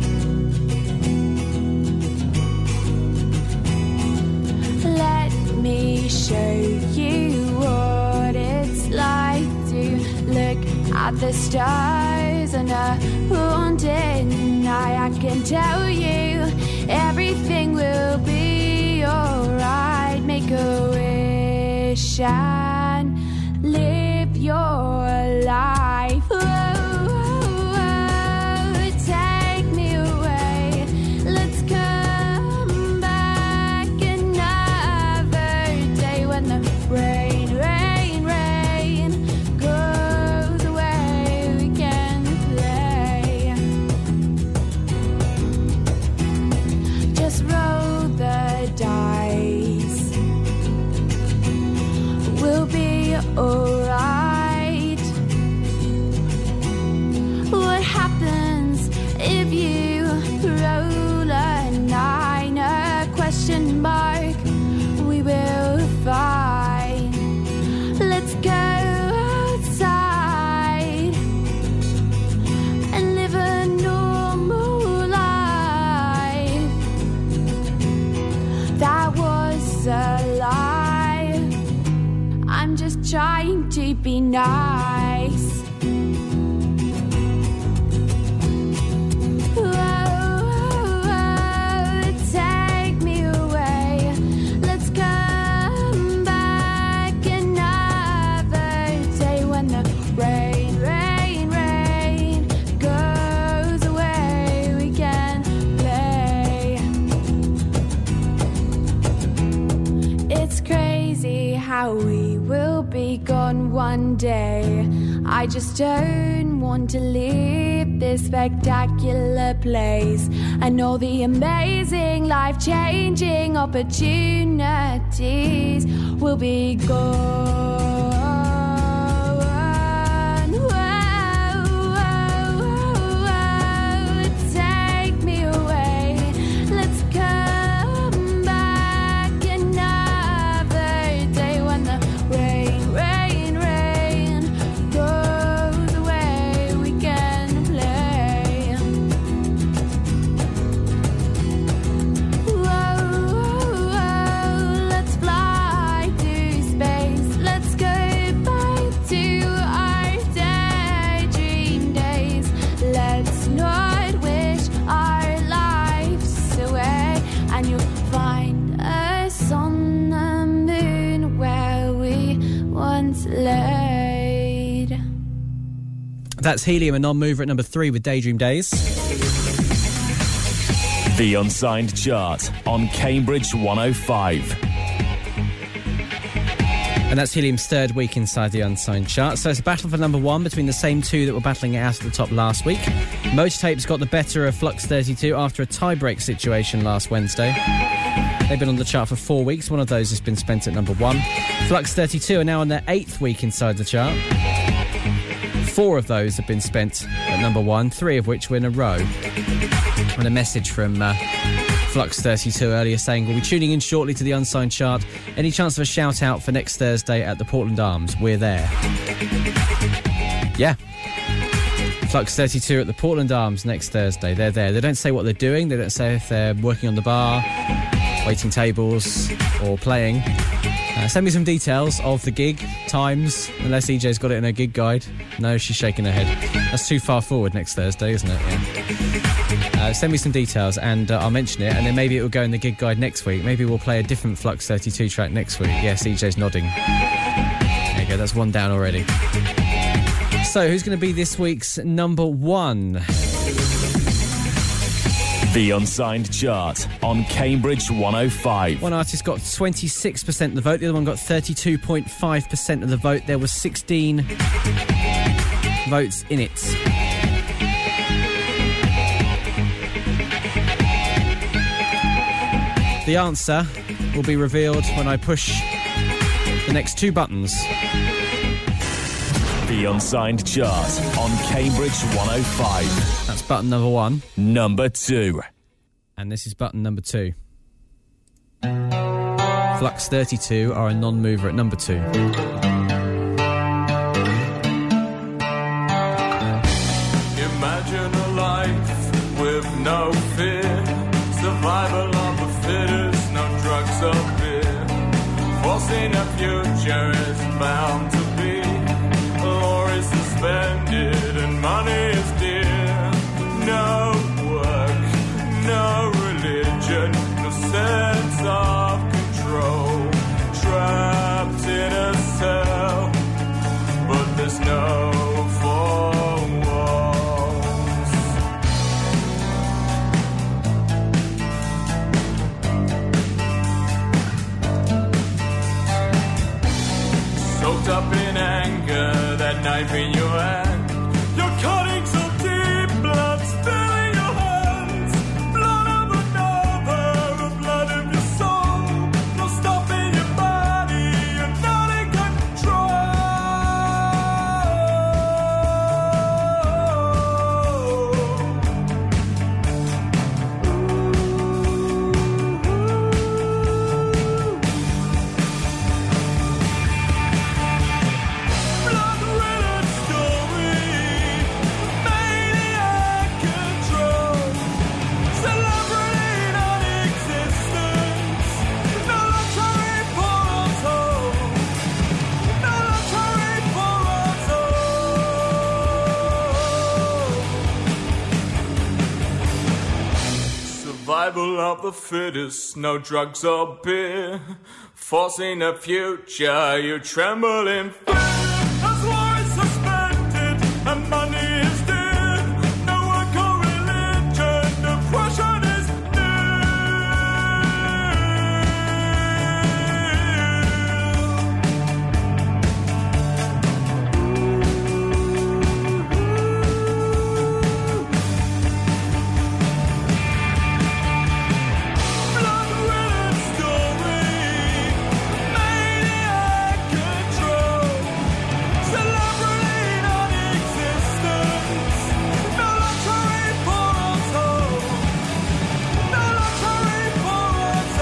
Let me show you what it's like to look at the stars on a haunted night. I can tell you everything will be alright. Make a wish and live your life. Whoa, whoa, whoa, take me away. Let's come back another day when the rain, rain, rain goes away. We can play. Just roll the dice. We'll be alright. What happens if you roll a nine? A question mark we will find. Let's go outside and live a normal life. That was a lie. I'm just trying to be nice. Whoa, whoa, whoa, take me away. Let's come back another day when the rain, rain, rain goes away. We can play. It's crazy how we will be gone one day. I just don't want to leave this spectacular place and all the amazing life-changing opportunities will be gone. Whoa, whoa, whoa, take me away. Let's come back another day when the rain, rain, rain goes away. We can play. Whoa, whoa, whoa, let's fly to space. Let's go back to our daydream days. Let's not wish our lives away. And you'll find us on the moon where we once laid. That's Helium, a non-mover at number three with Daydream Days. The Unsigned Chart on Cambridge one oh five. And that's Helium's third week inside the Unsigned Chart. So it's a battle for number one between the same two that were battling it out at the top last week. Motortapes got the better of Flux thirty-two after a tie-break situation last Wednesday. They've been on the chart for four weeks. One of those has been spent at number one. Flux thirty-two are now on their eighth week inside the chart. Four of those have been spent at number one, three of which were in a row. And a message from uh, Flux thirty-two earlier saying, we'll be tuning in shortly to the Unsigned Chart. Any chance of a shout out for next Thursday at the Portland Arms? We're there. Yeah. Flux thirty-two at the Portland Arms next Thursday. They're there. They don't say what they're doing. They don't say if they're working on the bar, waiting tables or playing. Uh, send me some details of the gig, times, unless E J's got it in her gig guide. No, she's shaking her head. That's too far forward next Thursday, isn't it? Yeah. Uh, send me some details and uh, I'll mention it, and then maybe it will go in the gig guide next week. Maybe we'll play a different Flux thirty-two track next week. Yes, E J's nodding. There you go, that's one down already. So, who's going to be this week's number one? The Unsigned Chart on Cambridge one oh five. One artist got twenty-six percent of the vote, the other one got thirty-two point five percent of the vote. There were sixteen votes in it. The answer will be revealed when I push the next two buttons. The Unsigned Chart on Cambridge one oh five. That's button number one. Number two. And this is button number two. Flux thirty-two are a non-mover at number two. Imagine a life with no fear. Survival of the fittest, no drugs or beer. Forcing a future is bound to be. Law is suspended and money is dear. No work, no religion, no sense of control. Trapped in a cell, but there's no four walls. Soaked up in anger, that knife in your hand. You're cutting so deep, blood spilling your hands. Blood of another, the blood of your soul. No stopping your body, you're not in control. Blood-ridden story, maniac control, celebrity non-existence. No luxury for us all, no luxury for us all. Survival of the fittest, no drugs or beer. Forcing a future, you tremble in fear. As war is suspended and money is dear. No work or religion, depression is blood-ridden story, maniac control, celebrity non-existence. No luxury for us all, no luxury for us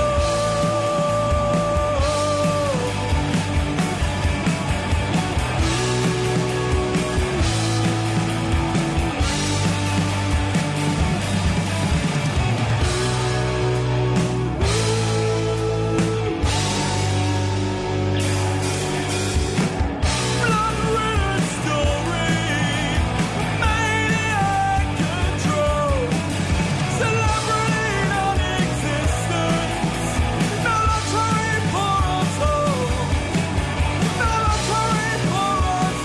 blood-ridden story, maniac control, celebrity non-existence. No luxury for us all, no luxury for us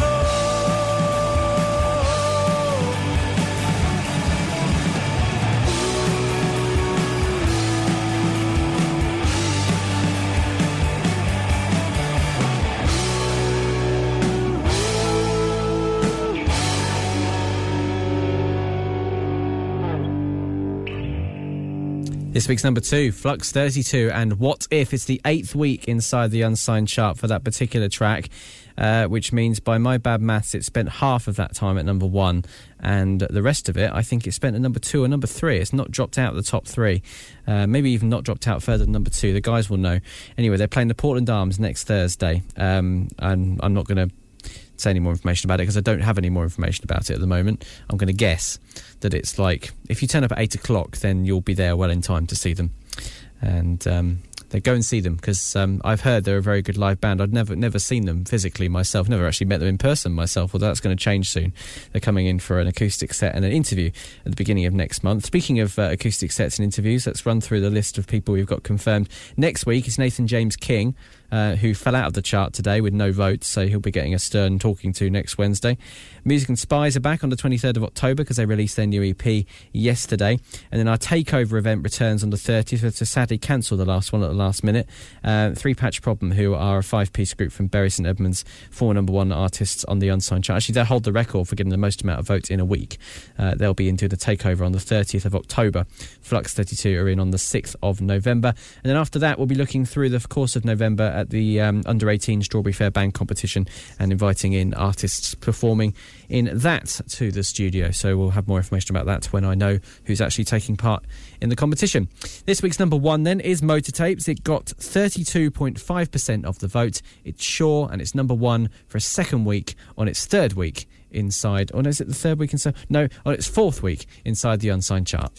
This week's number two, Flux thirty-two, and What If? It's the eighth week inside the Unsigned Chart for that particular track, uh, which means by my bad maths it spent half of that time at number one, and the rest of it I think it spent at number two or number three. It's not dropped out of the top three, uh, maybe even not dropped out further than number two. The guys will know. Anyway, they're playing the Portland Arms next Thursday, um, and I'm not going to say any more information about it because I don't have any more information about it at the moment. I'm going to guess that it's like, if you turn up at eight o'clock, then you'll be there well in time to see them. And um, They go and see them, because um, I've heard they're a very good live band. I'd never never seen them physically myself, never actually met them in person myself, although that's going to change soon. They're coming in for an acoustic set and an interview at the beginning of next month. Speaking of uh, acoustic sets and interviews, let's run through the list of people we've got confirmed. Next week is Nathan James King, uh, who fell out of the chart today with no votes, so he'll be getting a stern talking to next Wednesday. Music and Spies are back on the twenty-third of October because they released their new E P yesterday. And then our Takeover event returns on the thirtieth, to sadly cancel the last one at the last minute. Uh, Three Patch Problem, who are a five-piece group from Bury St Edmunds, four number one artists on the Unsigned chart. Actually, they hold the record for getting the most amount of votes in a week. Uh, they'll be into the Takeover on the thirtieth of October. Flux thirty-two are in on the sixth of November. And then after that, we'll be looking through the course of November at the um, under eighteen Strawberry Fair Band competition and inviting in artists performing in that to the studio. So we'll have more information about that when I know who's actually taking part in the competition. This week's number one then is Motor Tapes. It got thirty-two point five percent of the vote. It's Sure, and it's number one for a second week on its third week inside, or no, is it the third week inside? No, on its fourth week inside the Unsigned chart.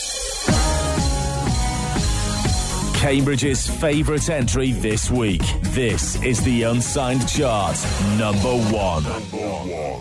Cambridge's favourite entry this week. This is the Unsigned chart, number one. Number one.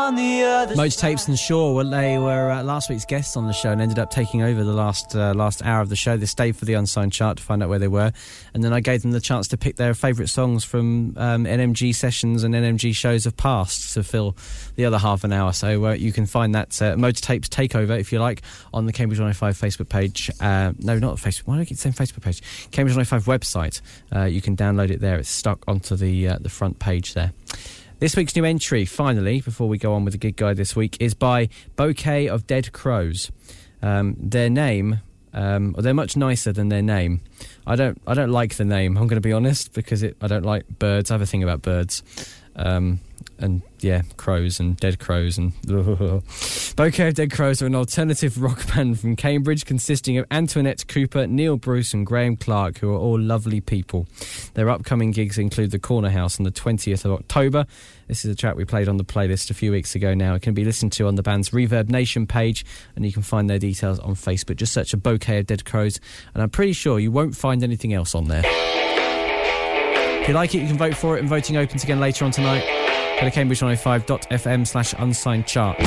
on the other Moj side. Tapes and Shaw, well, they were uh, last week's guests on the show and ended up taking over the last uh, last hour of the show. They stayed for the Unsigned chart to find out where they were, and then I gave them the chance to pick their favourite songs from um, N M G sessions and N M G shows of past to fill the other half an hour. So uh, you can find that uh, Moj Tapes Takeover, if you like, on the Cambridge one oh five Facebook page. Uh, no, not Facebook. Why do I keep saying Facebook page? Cambridge one oh five website. Uh, you can download it there. It's stuck onto the uh, the front page there. This week's new entry, finally, before we go on with the gig guide this week, is by Bouquet of Dead Crows. Um, their name, um, well, they're much nicer than their name. I don't, I don't like the name. I'm going to be honest, because it, I don't like birds. I have a thing about birds, um, and yeah, crows and dead crows and. Bouquet of Dead Crows are an alternative rock band from Cambridge, consisting of Antoinette Cooper, Neil Bruce, and Graham Clark, who are all lovely people. Their upcoming gigs include the Corner House on the twentieth of October. This is a track we played on the playlist a few weeks ago now. It can be listened to on the band's Reverb Nation page, and you can find their details on Facebook. Just search a Bouquet of Dead Crows, and I'm pretty sure you won't find anything else on there. If you like it, you can vote for it, and voting opens again later on tonight. Go to cambridge one oh five dot f m slash unsigned chart.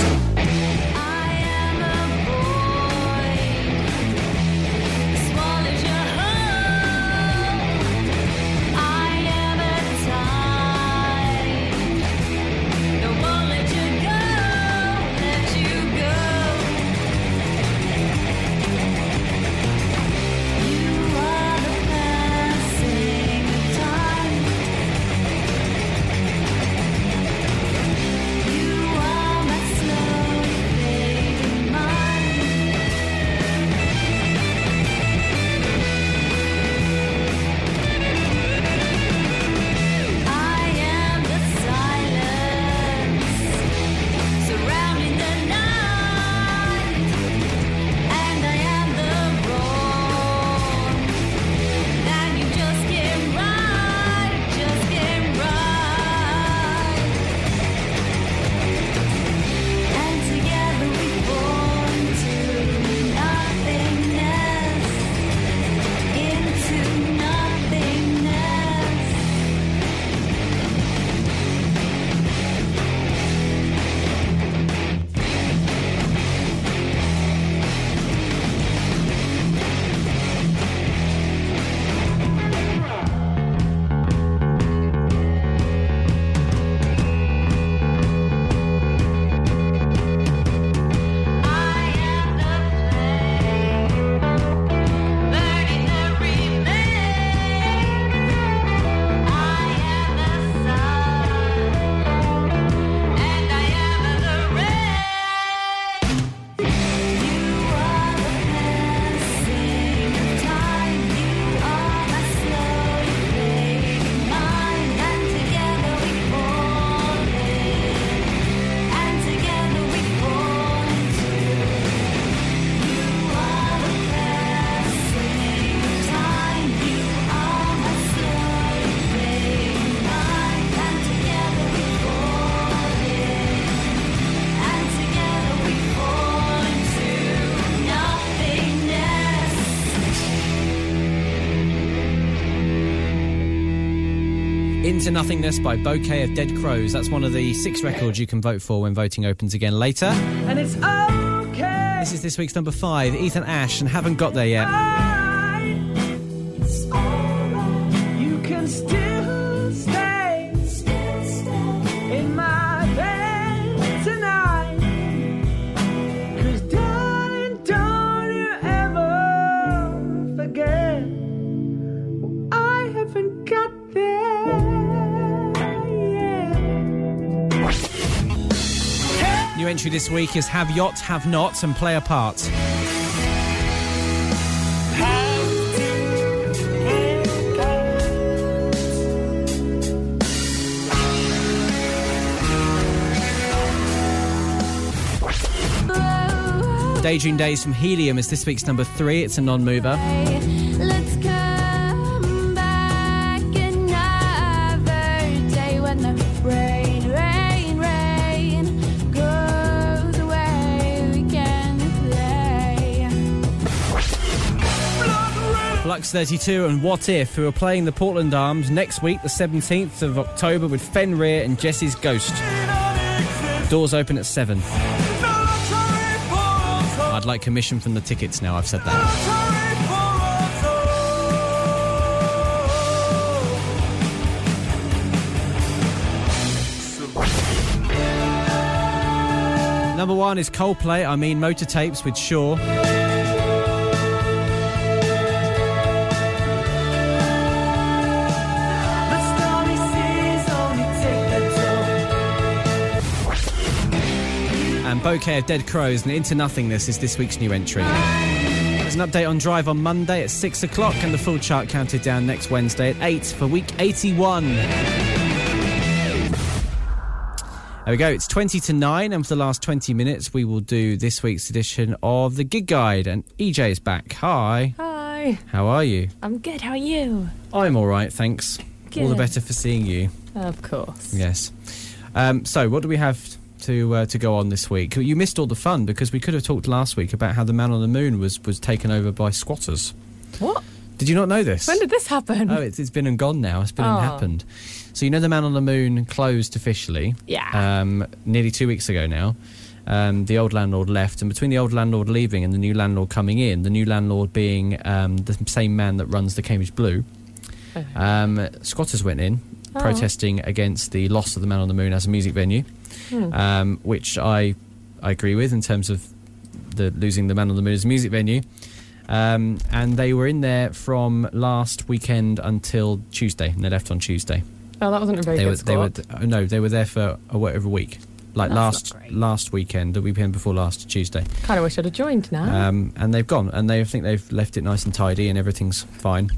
Into Nothingness by Bouquet of Dead Crows. That's one of the six records you can vote for when voting opens again later. And it's okay. This is this week's number five, Ethan Ash, and Haven't Got There Yet. It's alright. You can still stay, still stay in my bed tonight. 'Cause darling, don't you ever forget I haven't got there. New entry this week is Have Yacht, Have Not, and Play a Part. Daydream Days from Helium is this week's number three. It's a non-mover. Let's come back another day when the rain, rain, rain goes away. We can play. Flux thirty-two and What If, who are playing the Portland Arms next week, the seventeenth of October, with Fenrir and Jesse's Ghost. Doors open at seven. I'd like commission from the tickets now, I've said that. Number one is Coldplay, I mean Motor Tapes with Shaw. And Bouquet of Dead Crows and Into Nothingness is this week's new entry. There's an update on Drive on Monday at six o'clock and the full chart counted down next Wednesday at eight for week eighty-one. There we go, it's twenty to nine, and for the last twenty minutes we will do this week's edition of the Gig Guide, and E J is back. Hi. Hi. How are you? I'm good, how are you? I'm alright, thanks. Good. All the better for seeing you. Of course. Yes. Um, so, what do we have to uh, to go on this week? You missed all the fun, because we could have talked last week about how the Man on the Moon was, was taken over by squatters. What? Did you not know this? When did this happen? Oh, it's, it's been and gone now. It's been Oh. and happened. So you know the Man on the Moon closed officially. Yeah. Um, nearly two weeks ago now. Um, the old landlord left, and between the old landlord leaving and the new landlord coming in, the new landlord being um, the same man that runs the Cambridge Blue, um, squatters went in Oh. protesting against the loss of the Man on the Moon as a music venue, Hmm. um, which I I agree with in terms of the losing the Man on the Moon as a music venue. Um, and they were in there from last weekend until Tuesday, and they left on Tuesday. Oh, that wasn't a very They good were, they were, squad. oh, no, they were there for a, whatever week, like That's last not great. last weekend, the weekend before last, Tuesday. Kind of wish I'd have joined now. Um, and they've gone, and they I think they've left it nice and tidy, and everything's fine.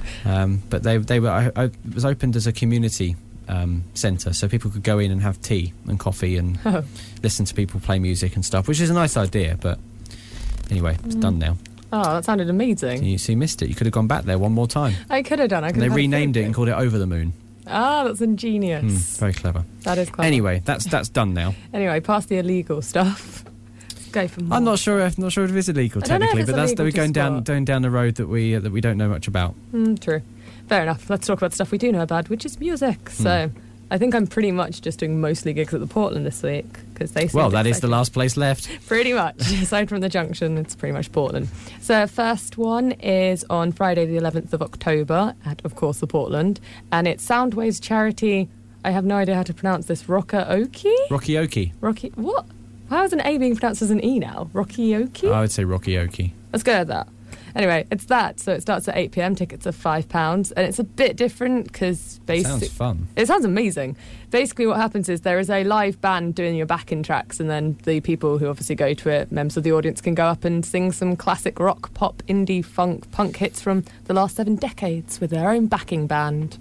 Um, but they they were I, I, it was opened as a community um, centre, so people could go in and have tea and coffee and Oh. listen to people play music and stuff, which is a nice idea. But anyway, it's Mm. done now. Oh, that sounded amazing. You, so you missed it. You could have gone back there one more time. I could have done. I And could they have had a renamed it feeling. and called it Over the Moon. Ah, that's ingenious. Mm, very clever. That is clever. Anyway, that's that's done now. Anyway, past the illegal stuff. Let's go for more. I'm not sure. If, not sure if it is illegal I don't know if technically, it's but that's illegal we're to going down squat. going down the road that we uh, that we don't know much about. Mm, true. Fair enough. Let's talk about stuff we do know about, which is music. So, I think I'm pretty much just doing mostly gigs at the Portland this week because they. Well, seemed that is the exciting. last place left. Pretty much. Aside from the Junction, it's pretty much Portland. So, first one is on Friday, the eleventh of October, at, of course, the Portland. And it's Soundwave's charity. I have no idea how to pronounce this. Rockaoke? Rocky Okie. Rocky. What? How is an A being pronounced as an E now? Rockaoke? I would say Rocky Okie. Let's go with that. Anyway, it's that. So it starts at eight p m. Tickets are five pounds. And it's a bit different because basically. Sounds fun. It sounds amazing. Basically, what happens is there is a live band doing your backing tracks, and then the people who obviously go to it, members of the audience, can go up and sing some classic rock, pop, indie, funk, punk hits from the last seven decades with their own backing band.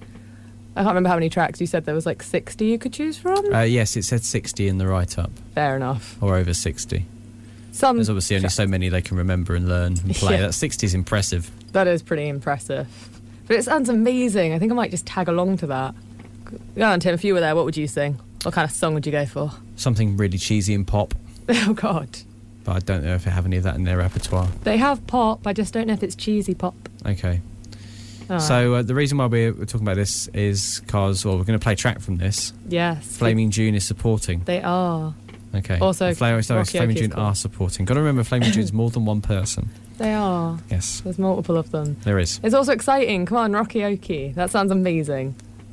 I can't remember how many tracks you said. There was like sixty you could choose from. Uh, yes, it said sixty in the write-up, Fair enough. or over sixty. Some There's obviously only so many they can remember and learn and play. Yeah. That sixty is impressive. That is pretty impressive. But it sounds amazing. I think I might just tag along to that. Go on, Tim, if you were there, what would you sing? What kind of song would you go for? Something really cheesy and pop, Oh, God. but I don't know if they have any of that in their repertoire. They have pop, I just don't know if it's cheesy pop. Okay. All So uh, the reason why we're, we're talking about this is because, well, we're going to play a track from this. Yes. Flaming June is supporting. They are. Okay. Also, Fla- sorry, Rocky Flaming Oak is June cool. are supporting. Got to remember, Flaming June's more than one person. They are. Yes, There's multiple of them. there is. It's also exciting. Come on, Rocky Okie. That sounds amazing.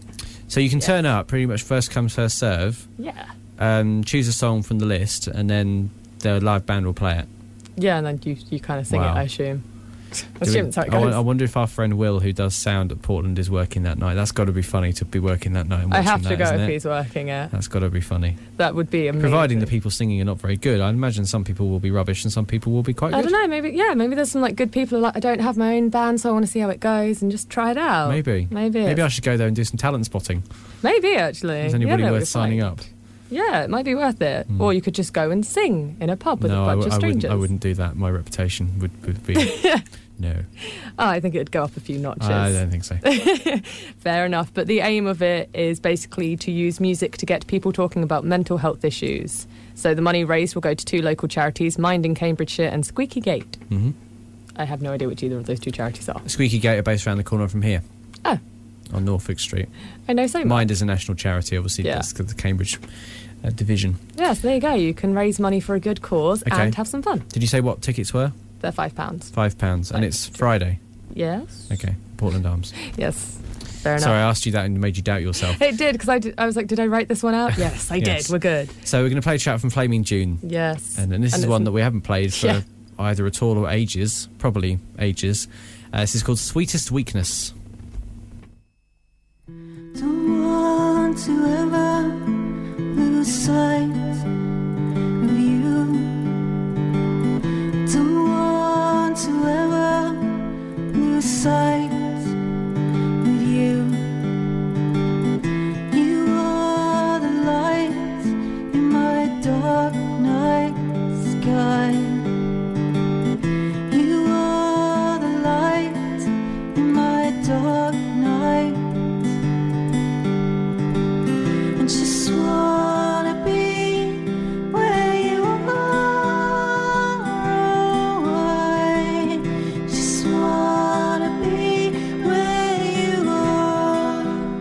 So you can turn up pretty much first come, first serve. Yeah. Um, choose a song from the list, and then the live band will play it. Yeah, and then you, you kind of sing Wow. it, I assume. I Do we- assume that's how it I, wo- goes. I wonder if our friend Will, who does sound at Portland, is working that night. That's got to be funny to be working that night. And I watching have to that, go isn't if it? he's working it. That's got to be funny. That would be amazing. Providing the people singing are not very good. I imagine some people will be rubbish and some people will be quite I good. don't know, maybe, yeah, maybe there's some like good people who are like, I don't have my own band, so I want to see how it goes and just try it out. Maybe. Maybe. Maybe I it's- should go there and do some talent spotting. Maybe, actually. Is You anybody never know what worth you'll signing find. up? Yeah, it might be worth it. Mm. Or you could just go and sing in a pub with no, a I, bunch w- of I wouldn't. strangers. I wouldn't do that. My reputation would, would be no. Oh, I think it would go up a few notches. I don't think so. Fair enough. But the aim of it is basically to use music to get people talking about mental health issues. So the money raised will go to two local charities, Mind in Cambridgeshire and Squeaky Gate. hmm I have no idea which either of those two charities are. Squeaky Gate are based around the corner from here. Oh. On Norfolk Street. I know so much. Mind is a national charity, obviously. Yeah. That's the Cambridge uh, division. Yeah, so there you go. You can raise money for a good cause Okay. and have some fun. Did you say what tickets were? They're five pounds. Five pounds, and it's Friday. Yes. Okay, Portland Arms. Yes. Fair enough. Sorry, I asked you that and made you doubt yourself. It did, because I, did- I was like, did I write this one out? Yes, I Yes. did. We're good. So we're going to play a track from Flaming June. Yes. And, and this And is it's- one that we haven't played for Yeah. either at all or ages. Probably ages. Uh, this is called Sweetest Weakness. Don't want to ever lose sight of you. Don't want to ever lose sight of you. You are the light in my dark night sky. You are the light in my dark night. And just wanna be where you are. I just wanna be where you are.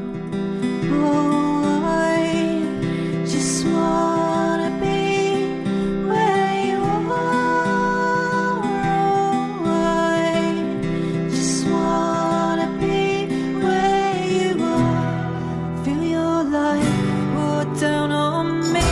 Oh, I just wanna be where you are. Oh, I just wanna be where you are. Feel your light pour down on me.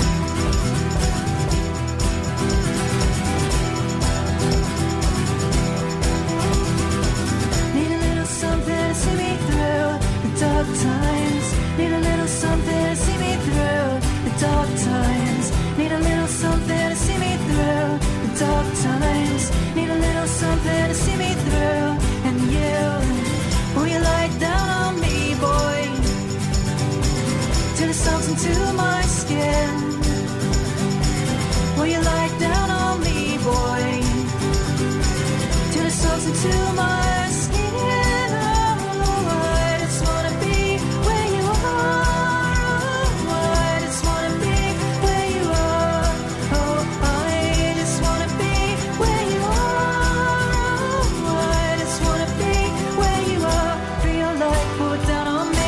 Need a little something to see me through the dark times. Need a little something to see me through the dark times. Need a little something to see me through the dark times. Need a little something to see me through. And you, will you light down on me, boy? Till it soaks into my skin. Will you light down on me, boy? Till it soaks into my skin. Oh, I just wanna be where you are. Oh, I just wanna be where you are. Oh, I just wanna be where you are. Oh, I just wanna be where you are. Feel your light pour down on me.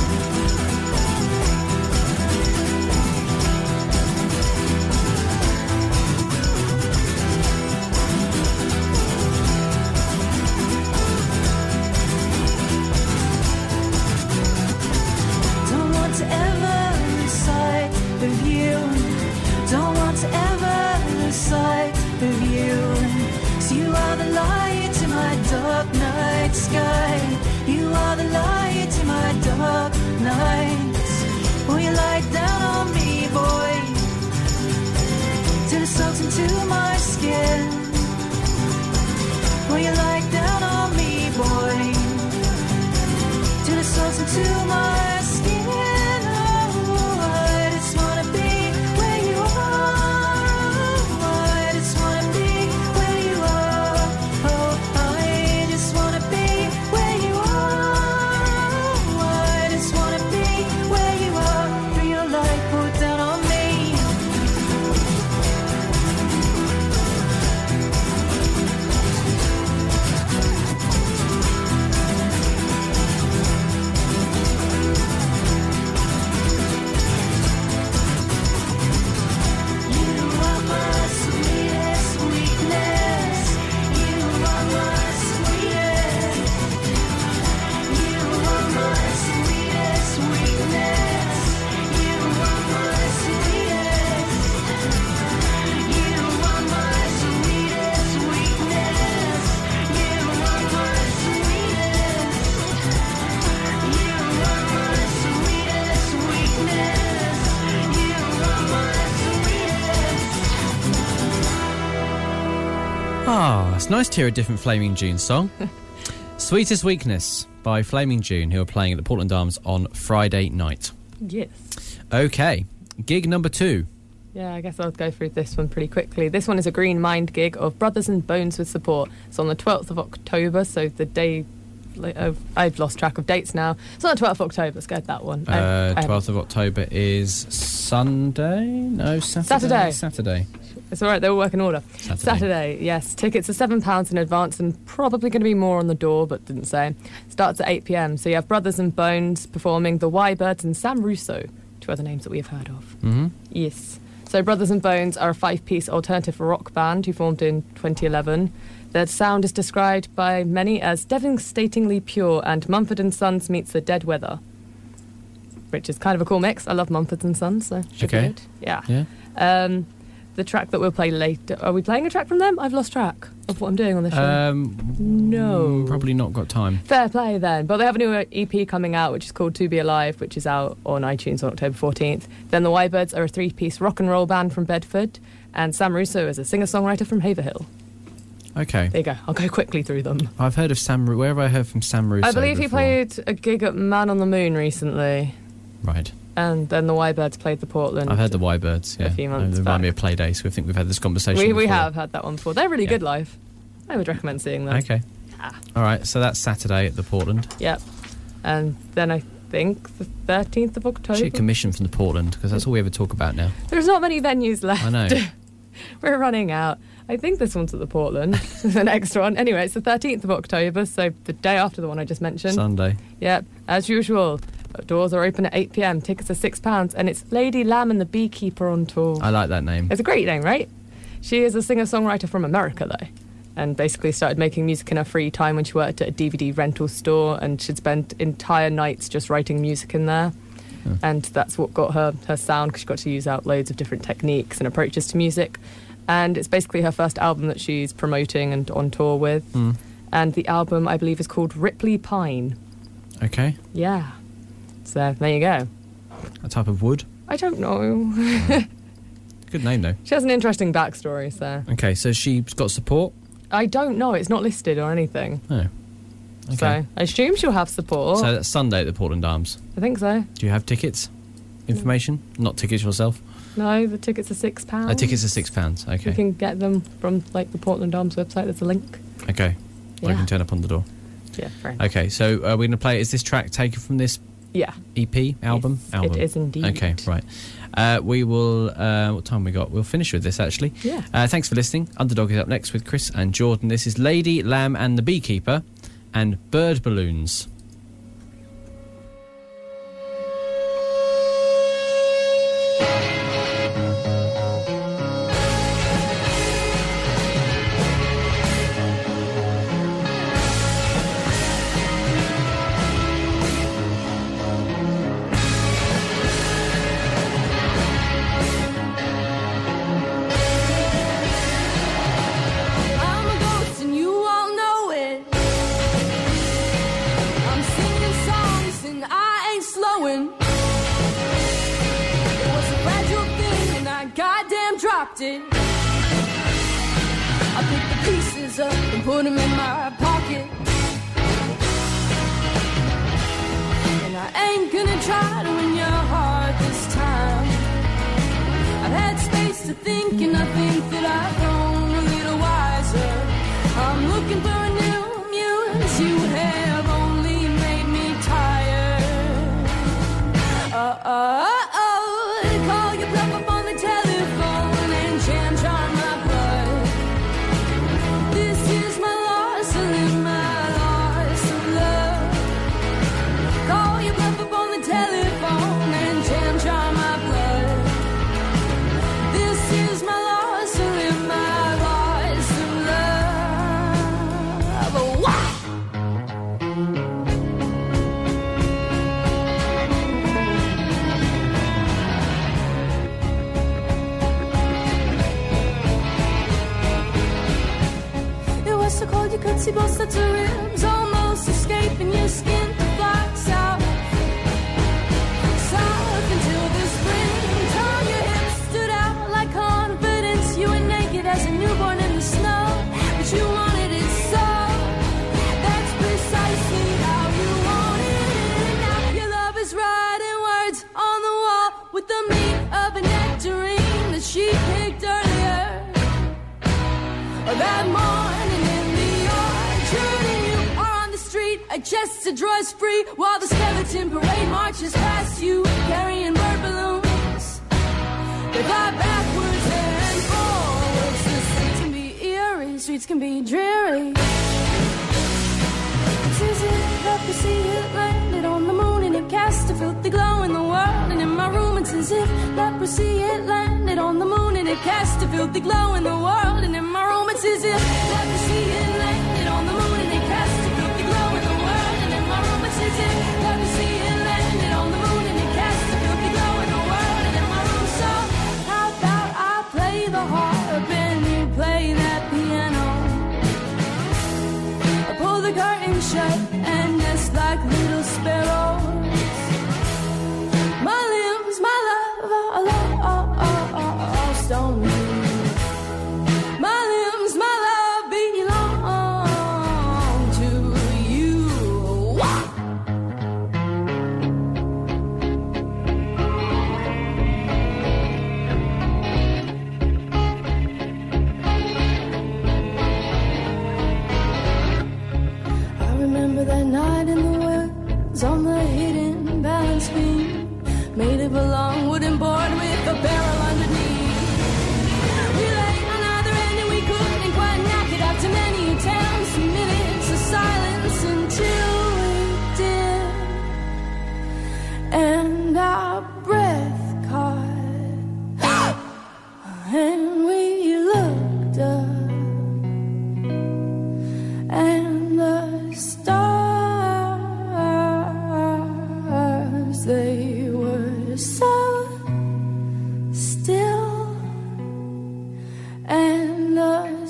Don't want to ever lose sight of you. Don't want to ever lose sight of you. So you are the light in my dark night sky. You are the light in my dark nights. Will you light down on me, boy? Till it soaks into my skin. Will you light down on me, boy? Till it soaks into my skin. Oh, I just wanna be where you are. Oh, I just wanna be where you are. Oh, I just wanna be where you are. Oh, I just wanna be where you are. Feel your light pour down on me. Ah, it's nice to hear a different Flaming June song. Sweetest Weakness by Flaming June, who are playing at the Portland Arms on Friday night. Yes. Okay, gig number two. Yeah, I guess I'll go through this one pretty quickly. This one is a Green Mind gig of Brothers and Bones with Support. It's on the twelfth of October, so the day... Of, I've lost track of dates now. It's on the twelfth of October, scared that one. I- Uh, I twelfth of October is Sunday? No, Saturday. Saturday. Saturday. It's all right, they all work in order. Saturday. Saturday, yes. Tickets are seven pounds in advance and probably going to be more on the door, but didn't say. Starts at eight p m. So you have Brothers and Bones performing The Y Birds and Sam Russo two other names that we have heard of. Mm-hmm. Yes. So Brothers and Bones are a five-piece alternative rock band who formed in twenty eleven. Their sound is described by many as devastatingly pure and Mumford and Sons meets the Dead Weather, which is kind of a cool mix. I love Mumford and Sons, so should okay. be good. Yeah. Yeah. Um, the track that we'll play later... Are we playing a track from them? I've lost track of what I'm doing on this show. Um, no. Probably not got time. Fair play then. But they have a new E P coming out, which is called To Be Alive, which is out on iTunes on October fourteenth. Then the Y-Birds are a three-piece rock and roll band from Bedford, and Sam Russo is a singer-songwriter from Haverhill. Okay. There you go. I'll go quickly through them. I've heard of Sam... Ru- Where have I heard from Sam Russo I believe before? he played a gig at Man on the Moon recently. Right. And then the Y-Birds played the Portland. I've heard the Y-Birds, yeah. A few months They remind back. me of Playdays. We think we've had this conversation We, before. we have had that one before. They're really Yeah. good live. I would recommend seeing them. Okay. Yeah. All right, so that's Saturday at the Portland. Yep. And then I think the thirteenth of October. Should commission from the Portland, because that's all we ever talk about now. There's not many venues left. I know. We're running out. I think this one's at the Portland, the next one. Anyway, it's the thirteenth of October, so the day after the one I just mentioned. Sunday. Yep. As usual, doors are open at eight p.m. Tickets are six pounds, and it's Lady Lamb and the Beekeeper on tour. I like that name. It's a great name, right? She is a singer-songwriter from America, though, and basically started making music in her free time when she worked at a D V D rental store, and she'd spend entire nights just writing music in there. Hmm. And that's what got her her sound, because she got to use out loads of different techniques and approaches to music. And it's basically her first album that she's promoting and on tour with. Hmm. And the album, I believe, is called Ripley Pine. Okay. Yeah. So there you go. A type of wood? I don't know. Good name, though. She has an interesting backstory, so... Okay, so she's got support? I don't know. It's not listed or anything. Oh. Okay. So I assume she'll have support. So that's Sunday at the Portland Arms. I think so. Do you have tickets? Information? Not tickets yourself? No, the tickets are six pounds. Oh, tickets are six pounds. Okay. You can get them from like the Portland Arms website. There's a link. Okay. Or I Yeah. can turn up on the door. Yeah, fair. Okay, so uh, we're going to play... Is this track taken from this Yeah. E P? Album? Yes, album. it is indeed. Okay, right. Uh, we will... Uh, what time we got? We'll finish with this, actually. Yeah. Uh, thanks for listening. Underdog is up next with Chris and Jordan. This is Lady Lamb and the Beekeeper and Bird Balloons. I'm a ghost and you all know it. I'm singing songs and I ain't slowing. It was a fragile thing and I goddamn dropped it. I picked the pieces up and put them in my pocket. And I ain't gonna try to win your heart this time. I've had space to think and I think that I've grown a little wiser. I'm looking for a new muse. You have only made me tired. Uh uh uh oh. Call your bluff up on the telephone and jam jar my blood. This is my loss, and my loss of love. Call your bluff up on the telephone and jam jar my blood. This is my loss, and my loss of love. Oh, wow. It was so cold you could see both sets of ribs almost escaping your skin to fly south. South until the springtime, your hips stood out like confidence. You were naked as a newborn in the snow, but you wanted it so. That's precisely how you wanted it. Now your love is writing words on the wall with the meat of a nectarine that she picked earlier. That morning in the orchard, and you are on the street, a jester draws free while the skeleton parade marches past you, carrying bird balloons. They fly backwards and forwards. The streets can be eerie, streets can be dreary. It's as if I could see it landed on the moon, and it cast a filthy glow in the world. And in my room, as if leprosy had landed on the moon and it cast a filthy glow in the world. And in my room it's as if leprosy had landed on the moon and it cast a filthy glow in the world. And in my room it's as if leprosy had landed on the moon and it cast a filthy glow in the world. And in my room, so how about I play the harp and you play that piano? I pull the curtain shut and nest like little sparrows. My limbs, my love, all, all, all, all, all stone. My limbs, my love belong to you. I remember that night in the woods on the hidden balance beam, made of a long wooden board with a barrel underneath. We lay on either end and we couldn't quite knock it out to many attempts, minutes of silence until we did. And our breath caught and we looked up and the stars, they so still, and the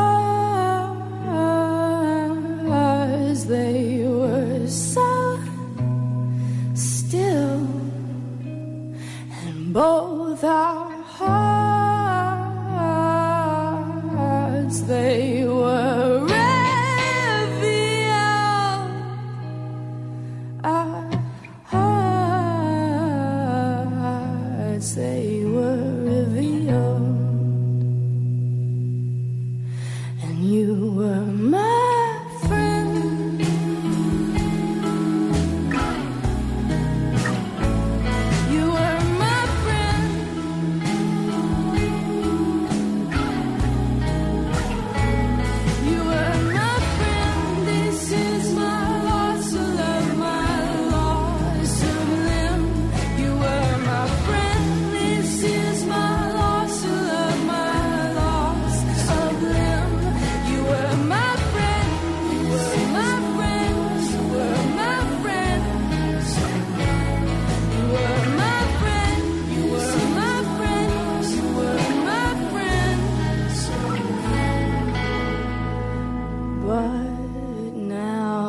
stars, they were so still, and both our hearts, they were revealed. Our they were revealed, and you were my friend. You were my friend. You were my friend. This is my loss of love, my loss of limb. You were my friend. This is my loss of love, my loss of limb. You were my friend, you were my friends, you were my friends. You were my friend, you were my friends, you were my friends. But now,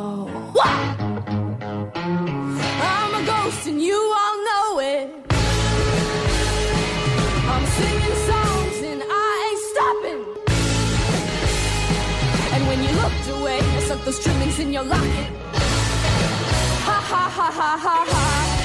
I'm a ghost and you all know it. I'm singing songs and I ain't stopping. And when you looked away, I sucked those trimmings in your locket. Ha ha ha ha ha ha.